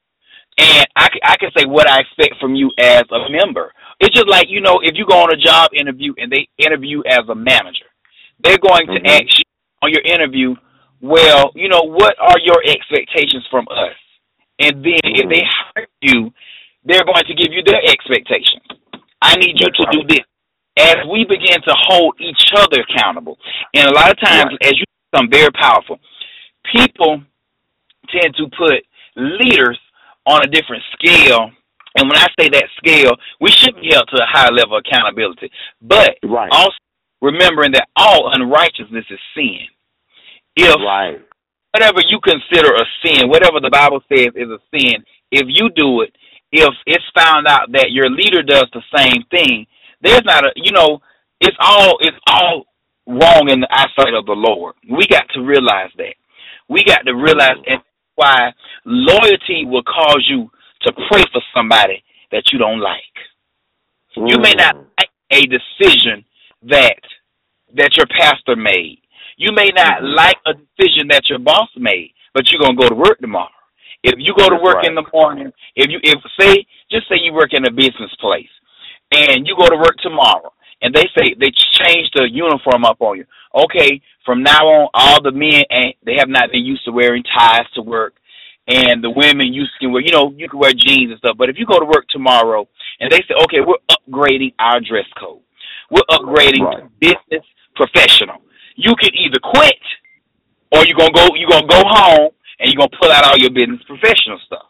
and I I can say what I expect from you as a member. It's just like, you know, if you go on a job interview and they interview as a manager, they're going to mm-hmm. ask you on your interview, well, you know, what are your expectations from us? And then mm-hmm. if they hire you, they're going to give you their expectations. I need you to do this. As we begin to hold each other accountable, and a lot of times, right. as you become very powerful, people tend to put leaders on a different scale. And when I say that scale, we should be held to a higher level of accountability. But right. also remembering that all unrighteousness is sin. If right. whatever you consider a sin, whatever the Bible says is a sin, if you do it, if it's found out that your leader does the same thing, there's not a, you know, it's all it's all wrong in the eyesight of the Lord. We got to realize that. We got to realize and why loyalty will cause you to pray for somebody that you don't like. Mm. You may not like a decision that that your pastor made. You may not mm-hmm. like a decision that your boss made, but you're gonna go to work tomorrow. If you go to work right. in the morning, if you if say just say you work in a business place and you go to work tomorrow and they say they change the uniform up on you. Okay, from now on all the men and they have not been used to wearing ties to work. And the women you can wear, you know, you can wear jeans and stuff. But if you go to work tomorrow and they say, okay, we're upgrading our dress code. We're upgrading right. to business professional. You can either quit or you're gonna go you're gonna go home and you're gonna pull out all your business professional stuff.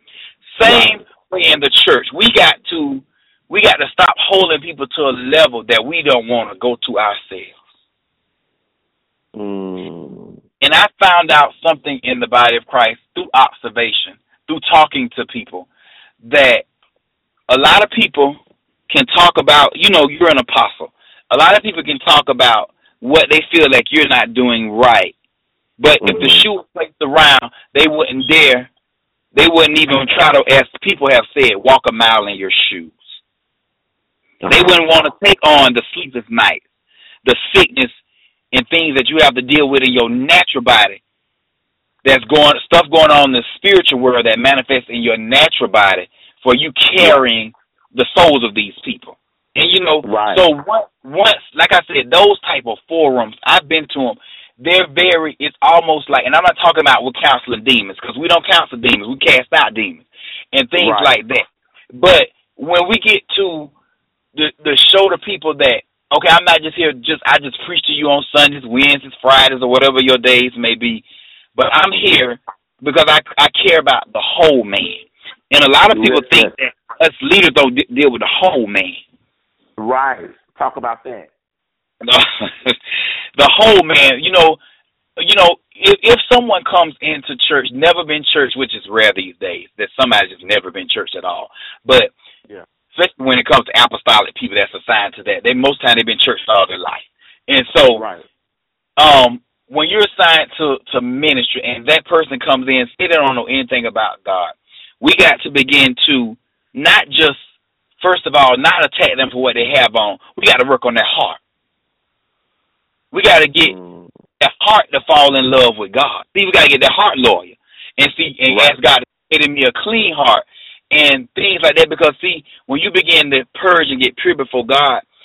Same right. way in the church. We got to we got to stop holding people to a level that we don't want to go to ourselves. Mm. And I found out something in the body of Christ through observation, through talking to people, that a lot of people can talk about, you know, you're an apostle. A lot of people can talk about what they feel like you're not doing right. But mm-hmm. if the shoe was placed around, they wouldn't dare, they wouldn't even try to, as people have said, walk a mile in your shoes. Uh-huh. They wouldn't want to take on the sleepless nights, the sickness, and things that you have to deal with in your natural body, that's going stuff going on in the spiritual world that manifests in your natural body for you carrying the souls of these people. And, you know, right. so once, once, like I said, those type of forums, I've been to them, they're very, it's almost like, and I'm not talking about we're counseling demons, because we don't counsel demons, we cast out demons and things right. like that. But when we get to the, the show to people that, okay, I'm not just here, just I just preach to you on Sundays, Wednesdays, Fridays, or whatever your days may be. But I'm here because I, I care about the whole man. And a lot of people yes, think yes. that us leaders don't d- deal with the whole man. Right. Talk about that. The whole man, you know, you know, if, if someone comes into church, never been church, which is rare these days, that somebody just never been church at all. But yeah. especially when it comes to apostolic people that's assigned to that, they most time they've been church all their life. And so right. um, when you're assigned to, to ministry and that person comes in, say they don't know anything about God, we got to begin to not just, first of all, not attack them for what they have on. We got to work on their heart. We got to get mm. their heart to fall in love with God. See, we got to get their heart loyal and see and right. ask God to create in me a clean heart and things like that. Because see, when you begin to purge and get pure before God,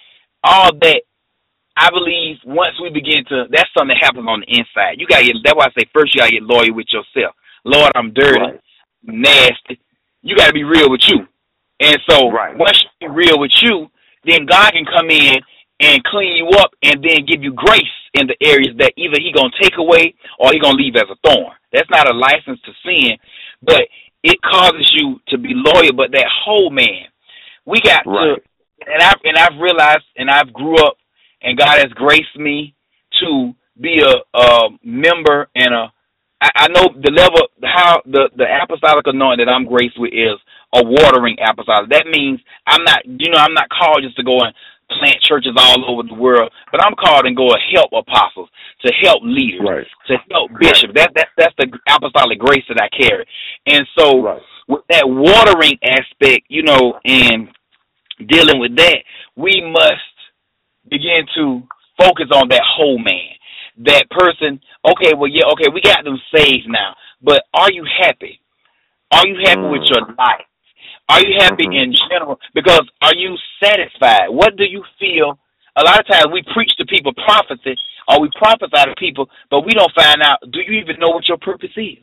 all that, I believe once we begin to, that's something that happens on the inside. You gotta get, that's why I say first you gotta get loyal with yourself. Lord, I'm dirty, right. nasty. You gotta be real with you. And so right. once you be real with you, then God can come in and clean you up and then give you grace in the areas that either he going to take away or he going to leave as a thorn. That's not a license to sin, but it causes you to be loyal. But that whole man, we got right. to, and I've, and I've realized, and I've grew up, and God has graced me to be a, a member and a, I, I know the level, how the, the apostolic anointing that I'm graced with is a watering apostolic. That means I'm not, you know, I'm not called just to go and plant churches all over the world, but I'm called and go to help apostles, to help leaders, right. to help bishops. Right. That, that, that's the apostolic grace that I carry. And so right. with that watering aspect, you know, and dealing with that, we must begin to focus on that whole man. That person, okay, well, yeah, okay, we got them saved now, but are you happy? Are you happy mm. with your life? Are you happy mm-hmm. in general? Because are you satisfied? What do you feel? A lot of times we preach to people prophecy, or we prophesy to people, but we don't find out, do you even know what your purpose is?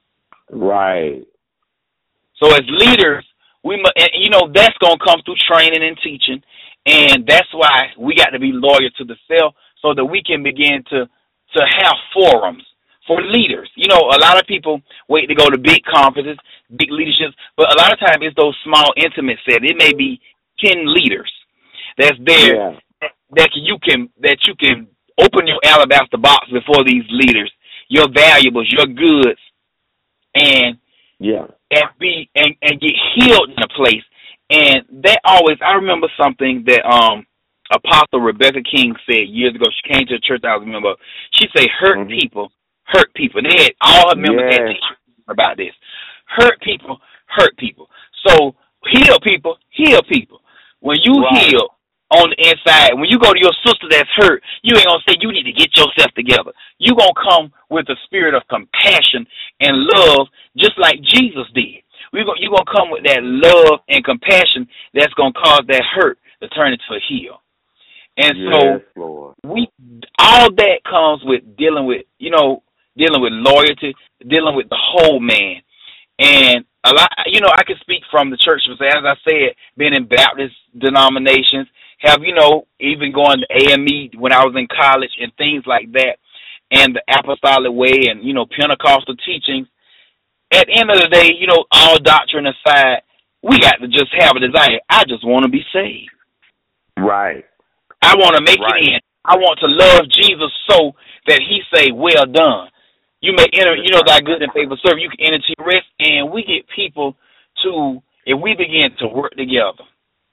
Right. So as leaders, we must, and you know, that's going to come through training and teaching, and that's why we got to be loyal to the self so that we can begin to, to have forums for leaders. You know, a lot of people wait to go to big conferences, big leaderships, but a lot of times it's those small, intimate settings. It may be ten leaders that's there yeah. that, that you can that you can open your alabaster box before these leaders, your valuables, your goods, and yeah, and be and, and get healed in a place. And that always, I remember something that um Apostle Rebecca King said years ago. She came to a church I was a member of. She said, "Hurt mm-hmm. people." Hurt people. They had all her members yes. had teachers about this. Hurt people, hurt people. So heal people, heal people. When you right. heal on the inside, when you go to your sister that's hurt, you ain't gonna say you need to get yourself together. You gonna come with a spirit of compassion and love, just like Jesus did. We go, you gonna come with that love and compassion that's gonna cause that hurt to turn into a heal. And yes, so Lord. we all that comes with dealing with, you know, dealing with loyalty, dealing with the whole man. And a lot, you know, I can speak from the church, as I said, being in Baptist denominations, have, you know, even going to A M E when I was in college and things like that, and the apostolic way and, you know, Pentecostal teachings. At the end of the day, you know, all doctrine aside, we got to just have a desire. I just want to be saved. Right. I want to make right. it in. I want to love Jesus so that he say, well done. You may enter, you know, thy good and faithful servant. You can enter to your rest, and we get people to, if we begin to work together,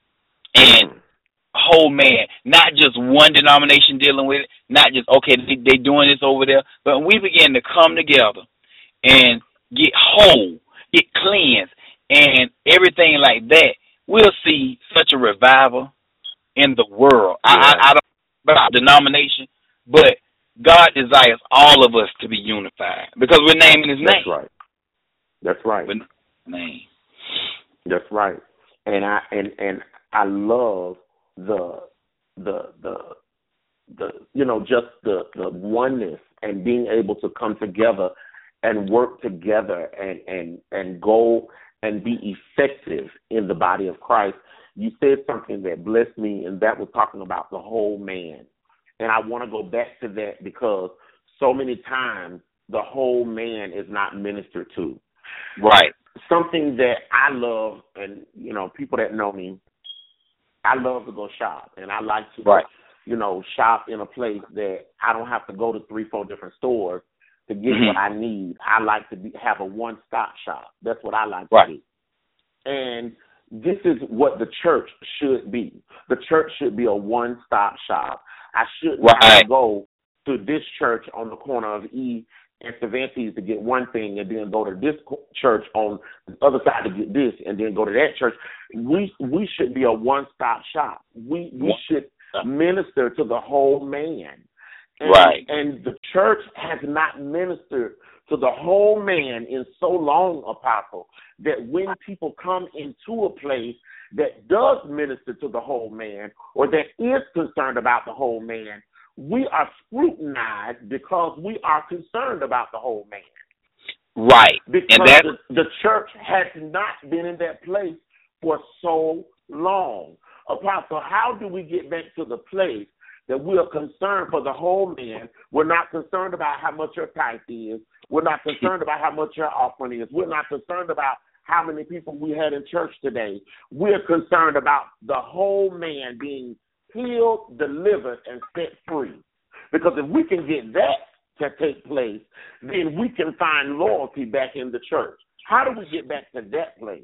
and whole man, not just one denomination dealing with it, not just, okay, they, they doing this over there, but we begin to come together and get whole, get cleansed, and everything like that, we'll see such a revival in the world. Yeah. I, I, I don't know about denomination, but God desires all of us to be unified because we're naming his name. That's right. That's right. We're name. That's right. And I and, and I love the the the the you know, just the, the oneness and being able to come together and work together and, and, and go and be effective in the body of Christ. You said something that blessed me, and that was talking about the whole man. And I want to go back to that because so many times the whole man is not ministered to. Right. Something that I love, and, you know, people that know me, I love to go shop. And I like to, right. you know, shop in a place that I don't have to go to three, four different stores to get mm-hmm. what I need. I like to be, have a one-stop shop. That's what I like right. to do. And this is what the church should be. The church should be a one-stop shop. I shouldn't right. have to go to this church on the corner of E and Cervantes to get one thing and then go to this church on the other side to get this and then go to that church. We we should be a one-stop shop. We we should minister to the whole man. And, right. And the church has not ministered to the whole man in so long, Apostle, that when people come into a place that does minister to the whole man or that is concerned about the whole man, we are scrutinized because we are concerned about the whole man. Right. Because and that, the, the church has not been in that place for so long. Apostle, how do we get back to the place that we are concerned for the whole man? We're not concerned about how much your tithe is. We're not concerned about how much your offering is. We're not concerned about how many people we had in church today. We're concerned about the whole man being healed, delivered, and set free. Because if we can get that to take place, then we can find loyalty back in the church. How do we get back to that place?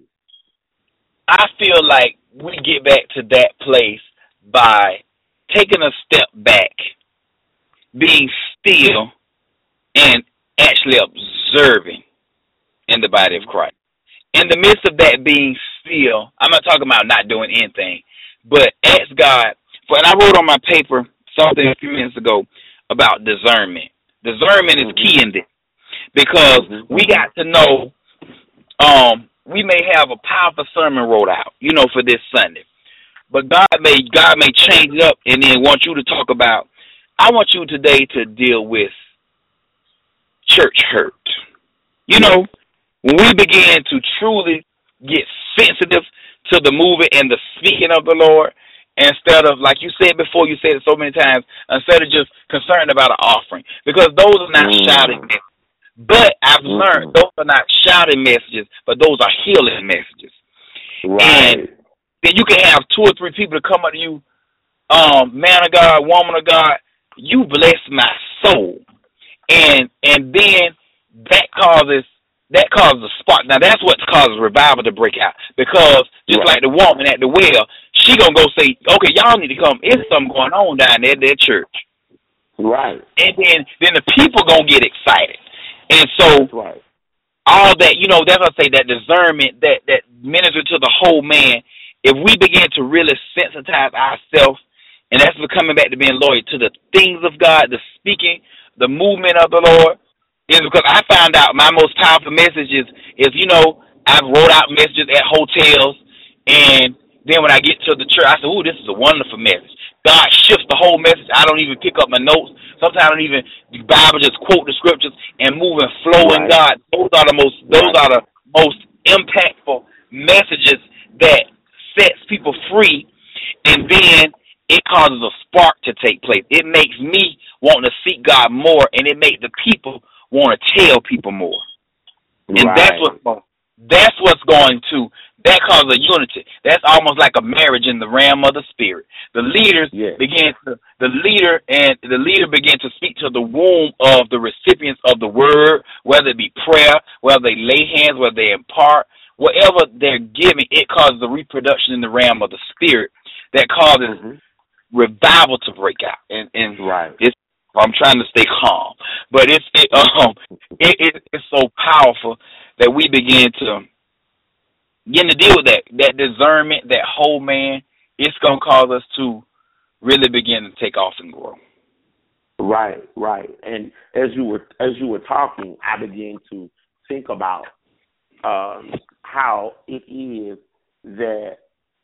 I feel like we get back to that place by taking a step back, being still, and actually observing in the body of Christ. In the midst of that being still, I'm not talking about not doing anything, but ask God for, and I wrote on my paper something a few minutes ago about discernment. Discernment is key in this because we got to know, um, we may have a powerful sermon wrote out, you know, for this Sunday. But God may God may change it up and then want you to talk about, I want you today to deal with church hurt. You know, when we begin to truly get sensitive to the moving and the speaking of the Lord, instead of, like you said before, you said it so many times, instead of just concerned about an offering. Because those are not mm. shouting messages. But I've mm. learned those are not shouting messages, but those are healing messages. Right. And then you can have two or three people to come up to you, um, man of God, woman of God, you bless my soul. And and then that causes that causes a spark. Now that's what causes revival to break out. Because just right. like the woman at the well, she gonna go say, okay, y'all need to come. It's something going on down there at that church. Right. And then then the people gonna get excited. And so right. all that, you know, that's what I say, that discernment, that, that minister to the whole man, if we begin to really sensitize ourselves, and that's coming back to being loyal to the things of God, the speaking, the movement of the Lord, is because I found out my most powerful messages is, you know, I've wrote out messages at hotels, and then when I get to the church, I say, ooh, this is a wonderful message. God shifts the whole message. I don't even pick up my notes. Sometimes I don't even, the Bible just quote the scriptures and move and flow right. in God. Those are the most, those right. are the most impactful messages that sets people free, and then it causes a spark to take place. It makes me want to seek God more, and it makes the people want to tell people more. And right. that's what that's what's going to that causes a unity. That's almost like a marriage in the realm of the spirit. The leaders yes. begin to the leader and the leader begin to speak to the womb of the recipients of the word, whether it be prayer, whether they lay hands, whether they impart, whatever they're giving, it causes a reproduction in the realm of the spirit that causes mm-hmm. revival to break out. And and right. it's I'm trying to stay calm, but it's it, um it, it it's so powerful that we begin to begin to deal with that that discernment, that whole man. It's gonna cause us to really begin to take off and grow. Right, right. And as you were as you were talking, I began to think about um, how it is that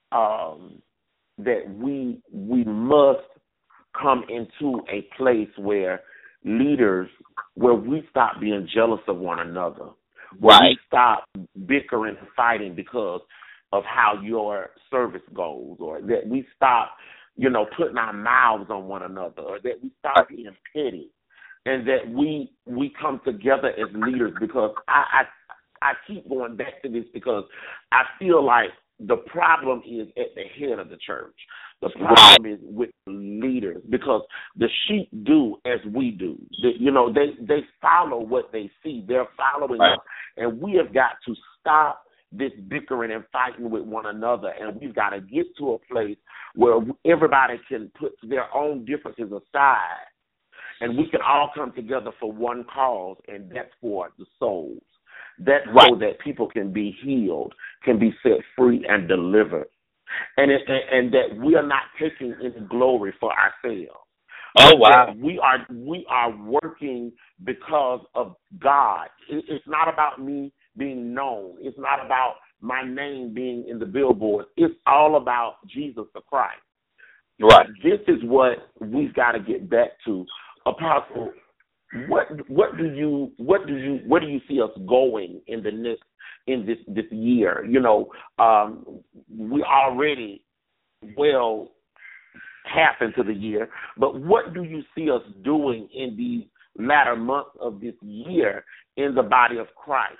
um, that we we must come into a place where leaders, where we stop being jealous of one another, where right. we stop bickering and fighting because of how your service goes, or that we stop, you know, putting our mouths on one another, or that we stop being petty, and that we we come together as leaders. Because I I, I keep going back to this because I feel like the problem is at the head of the church. The problem right. is with leaders, because the sheep do as we do. The, you know, they, they follow what they see. They're following right. us. And we have got to stop this bickering and fighting with one another. And we've got to get to a place where everybody can put their own differences aside, and we can all come together for one cause, and that's for the souls. That's right. so that people can be healed, can be set free and delivered. And, it, and and that we are not taking any glory for ourselves, Oh wow! We are we are working because of God. It, it's not about me being known. It's not about my name being in the billboard. It's all about Jesus the Christ. Right. This is what we've got to get back to. Apostle, what what do you what do you where do you see us going in the next in this this year? You know, um, we already well half into the year, but what do you see us doing in these latter months of this year in the body of Christ?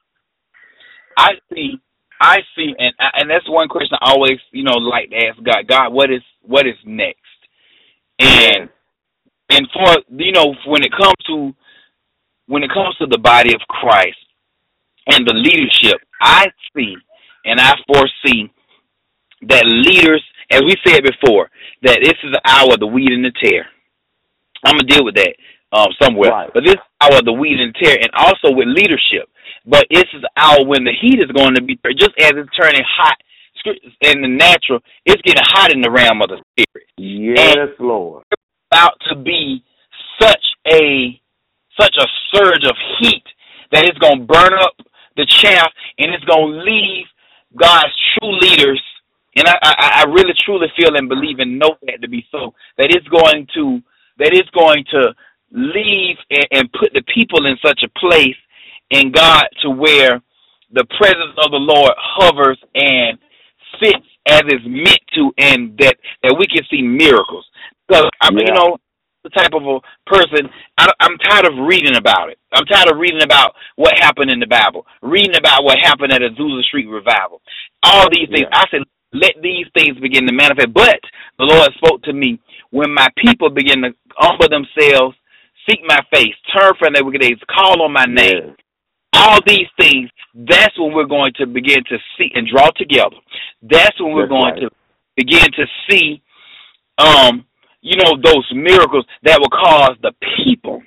I see, I see, and and that's one question I always, you know, like to ask God. God, what is what is next? And and for you know, when it comes to when it comes to the body of Christ and the leadership, I see and I foresee that leaders, as we said before, that this is the hour of the wheat and the tear. I'm going to deal with that um, somewhere. Right. But this is the hour of the wheat and the tear, and also with leadership. But this is the hour when the heat is going to be, just as it's turning hot in the natural, it's getting hot in the realm of the spirit. Yes, and Lord. It's about to be such a such a surge of heat that it's going to burn up the chaff, and it's going to leave God's true leaders. And I, I, I really truly feel and believe and know that to be so, that it's going to that it's going to leave and, and put the people in such a place in God to where the presence of the Lord hovers and sits as it's meant to, and that, that we can see miracles. Because I mean, yeah. you know, the type of a person, I, I'm tired of reading about it. I'm tired of reading about what happened in the Bible, reading about what happened at Azusa Street Revival. All these things. Yeah. I said, let these things begin to manifest. But the Lord spoke to me, when my people begin to humble themselves, seek my face, turn from their wicked ways, call on my name, yeah. all these things, that's when we're going to begin to see and draw together. That's when we're that's going right. to begin to see, um, you know, those miracles that will cause the people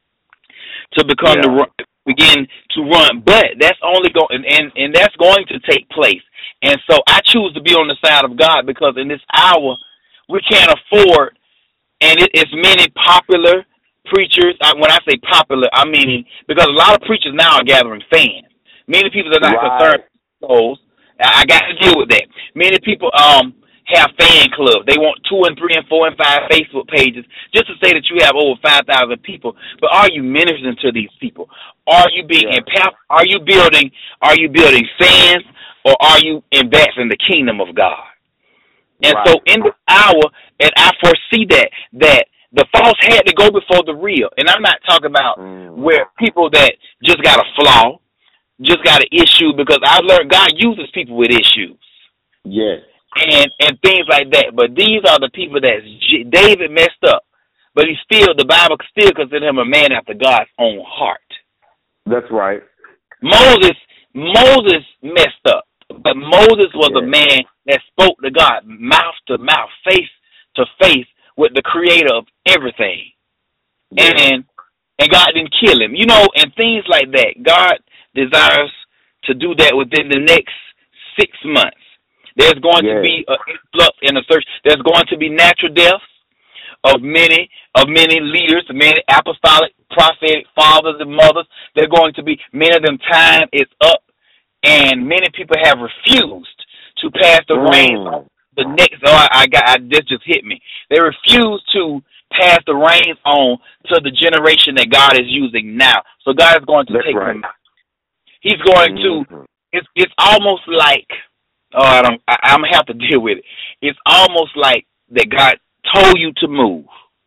to become yeah. the run, begin to run. But that's only going, and, and, and that's going to take place. And so I choose to be on the side of God, because in this hour, we can't afford, and it, it's many popular preachers. I, when I say popular, I mean, because a lot of preachers now are gathering fans. Many people are not right. concerned with souls. I, I got to deal with that. Many people um have fan clubs. They want two and three and four and five Facebook pages just to say that you have over five thousand people. But are you ministering to these people? Are you being yeah. empowered? Are you building? Are you building fans? Or are you investing in the kingdom of God? And right. so in this hour, and I foresee that, that the false had to go before the real. And I'm not talking about mm. where people that just got a flaw, just got an issue, because I've learned God uses people with issues. Yes. And and things like that. But these are the people that David messed up. But he still, the Bible still considered him a man after God's own heart. That's right. Moses, Moses messed up. But Moses was yeah. a man that spoke to God, mouth to mouth, face to face with the creator of everything. Yeah. And and God didn't kill him. You know, and things like that. God desires to do that within the next six months. There's going yeah. to be an influx in the search. There's going to be natural deaths of many, of many leaders, many apostolic, prophetic fathers and mothers. They're going to be, many of them time is up. And many people have refused to pass the mm. reins on the next. Oh, I, I got. I, this just hit me. They refuse to pass the reins on to the generation that God is using now. So God is going to That's take right. them out. He's going mm-hmm. to. It's it's almost like. Oh, I don't. I, I'm gonna have to deal with it. It's almost like that God told you to move.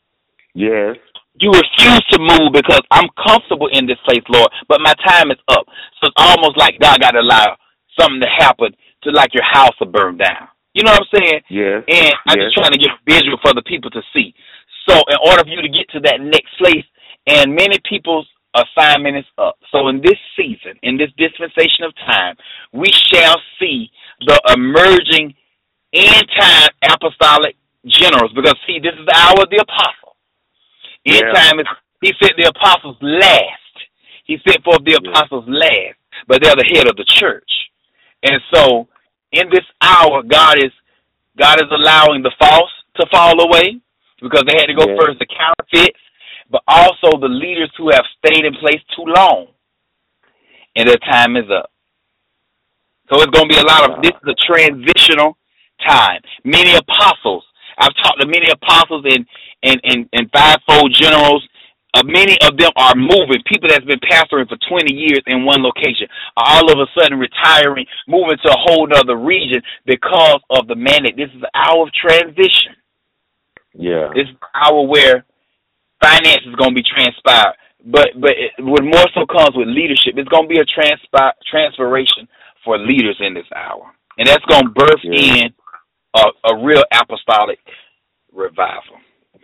Yes. You refuse to move because I'm comfortable in this place, Lord, but my time is up. So it's almost like God got to allow something to happen to like your house will burn down. You know what I'm saying? Yes. And I'm yes. just trying to get a visual for the people to see. So in order for you to get to that next place, and many people's assignment is up. So in this season, in this dispensation of time, we shall see the emerging end-time apostolic generals. Because, see, this is the hour of the apostle. End yeah. time is, he sent the apostles last. He sent forth the apostles yeah. last, but they're the head of the church. And so, in this hour, God is God is allowing the false to fall away. because they had to go yeah. first, the counterfeits, but also the leaders who have stayed in place too long, and their time is up. So it's going to be a lot of, this is a transitional time. Many apostles, I've talked to many apostles and, and, and, and fivefold generals. Uh, many of them are moving. People that's been pastoring for twenty years in one location are all of a sudden retiring, moving to a whole other region because of the mandate. This is an hour of transition. Yeah. This is an hour where finance is going to be transpired. But but it, what more so comes with leadership, it's going to be a transpi- transformation for leaders in this hour. And that's going to birth yeah. in a, a real apostolic revival.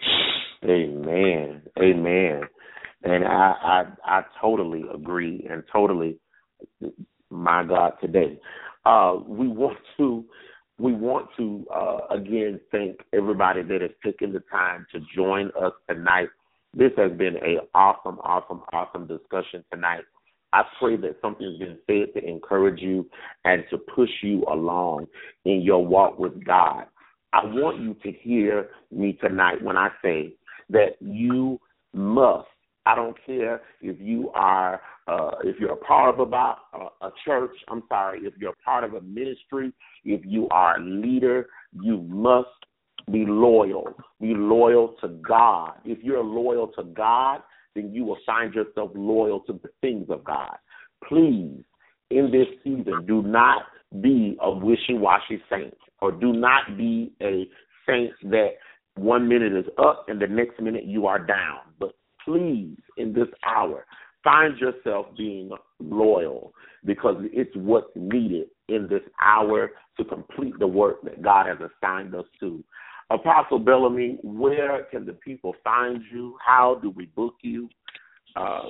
Amen. Amen. And I, I I totally agree and totally, my God, today. Uh, we want to we want to uh, again thank everybody that has taken the time to join us tonight. This has been an awesome, awesome, awesome discussion tonight. I pray that something's been said to encourage you and to push you along in your walk with God. I want you to hear me tonight when I say that you must, I don't care if you are, uh, if you're a part of about a, a church, I'm sorry, if you're a part of a ministry, if you are a leader, you must be loyal. Be loyal to God. If you're loyal to God, then you will find yourself loyal to the things of God. Please, in this season, do not be a wishy-washy saint, or do not be a saint that one minute is up and the next minute you are down. But please, in this hour, find yourself being loyal, because it's what's needed in this hour to complete the work that God has assigned us to. Apostle Bellamy, where can the people find you? How do we book you? Um,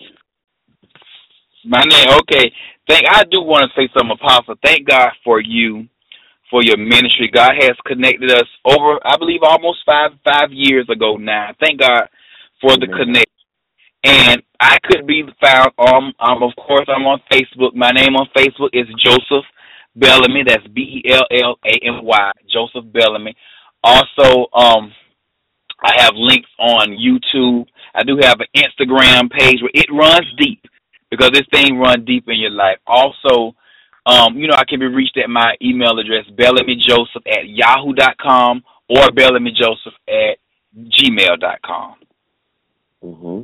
My name, okay. Thank. I do want to say something, Apostle. Thank God for you, for your ministry. God has connected us over, I believe, almost five five years ago now. Thank God for the connection. And I could be found on, um, of course, I'm on Facebook. My name on Facebook is Joseph Bellamy. That's B E L L A M Y, Joseph Bellamy. Also, um, I have links on YouTube. I do have an Instagram page where it runs deep, because this thing runs deep in your life. Also, um, you know, I can be reached at my email address, bellamyjoseph at yahoo dot com or bellamyjoseph at gmail dot com. Mm-hmm.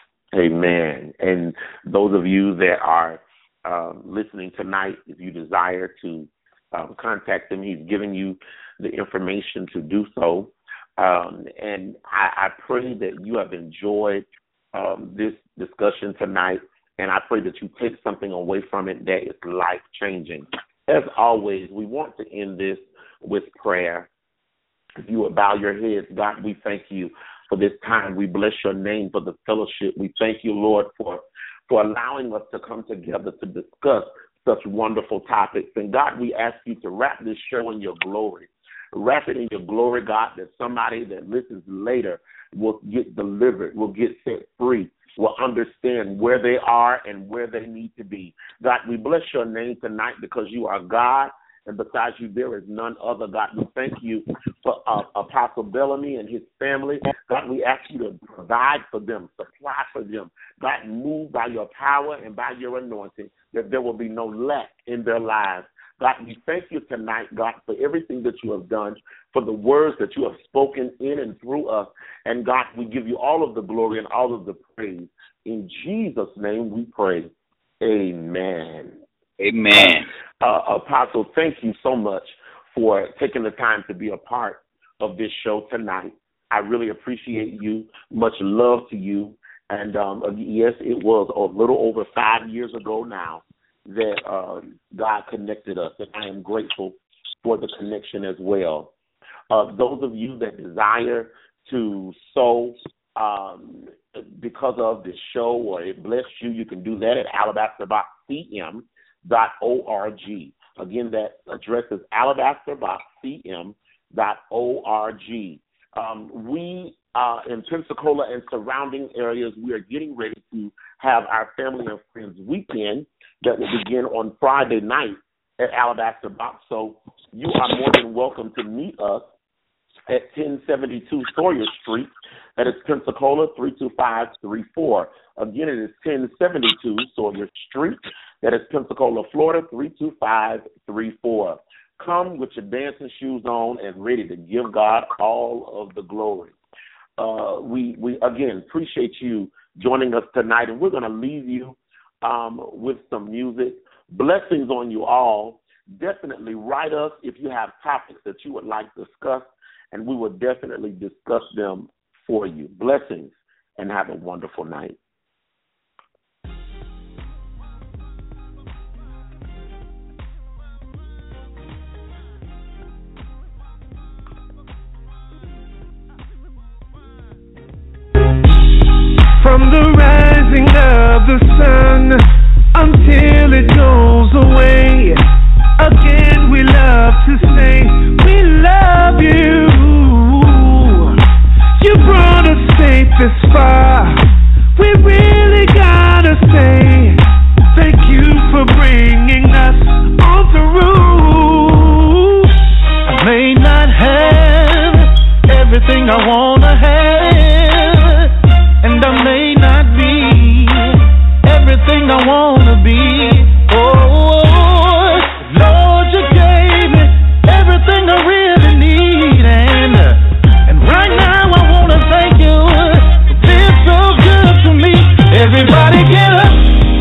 Amen. And those of you that are uh, listening tonight, if you desire to um, contact him, he's giving you the information to do so. Um, and I, I pray that you have enjoyed um, this discussion tonight, and I pray that you take something away from it that is life-changing. As always, we want to end this with prayer. If you would bow your heads, God, we thank you for this time. We bless your name for the fellowship. We thank you, Lord, for, for allowing us to come together to discuss such wonderful topics. And God, we ask you to wrap this show in your glory. Wrap it in your glory, God, that somebody that listens later will get delivered, will get set free, will understand where they are and where they need to be. God, we bless your name tonight because you are God, and besides you there is none other. God, we thank you for uh, Apostle Bellamy and his family. God, we ask you to provide for them, supply for them. God, move by your power and by your anointing, that there will be no lack in their lives. God, we thank you tonight, God, for everything that you have done, for the words that you have spoken in and through us. And, God, we give you all of the glory and all of the praise. In Jesus' name we pray. Amen. Amen. Uh, Apostle, thank you so much for taking the time to be a part of this show tonight. I really appreciate you. Much love to you. And, um, yes, it was a little over five years ago now that uh, God connected us, and I am grateful for the connection as well. Uh, those of you that desire to sow um, because of this show, or it blessed you, you can do that at alabaster box c m dot org. Again, that address is alabaster box c m dot org. Um, we uh, in Pensacola and surrounding areas, we are getting ready to have our Family and Friends Weekend that will begin on Friday night at Alabaster Box. So you are more than welcome to meet us at ten seventy-two Sawyer Street. That is Pensacola, three two five three four. Again, it is ten seventy-two Sawyer Street. That is Pensacola, Florida, three two five three four. Come with your dancing shoes on and ready to give God all of the glory. Uh, we, we, again, appreciate you joining us tonight, and we're going to leave you um, with some music. Blessings on you all. Definitely write us if you have topics that you would like to discuss, and we will definitely discuss them for you. Blessings, and have a wonderful night. From the rising of the sun until it goes away, again we love to say, we love you. You brought us safe this far. We really gotta say, thank you for bringing us on through. I may not have everything I wanna have, and I may not be everything I wanna be. Oh, Lord, you gave me everything I really need, and and right now I wanna thank you for being so good to me. Everybody get up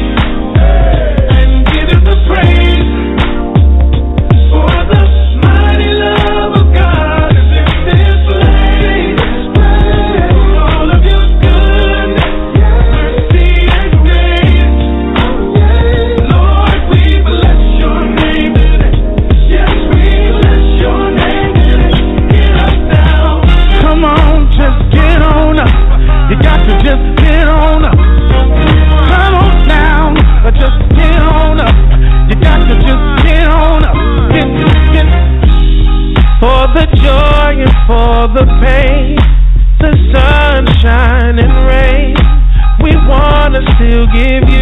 and give him the praise for the mighty love of God is in this place. For all of your goodness, mercy and grace. Lord, we bless your name today. Yes, we bless your name today. Get up now. Come on, just get on up. You got to just get on up. Come on now, just get on up. You got to just get on up. Get, get. For the joy and for the pain, the sunshine and rain, we wanna still give you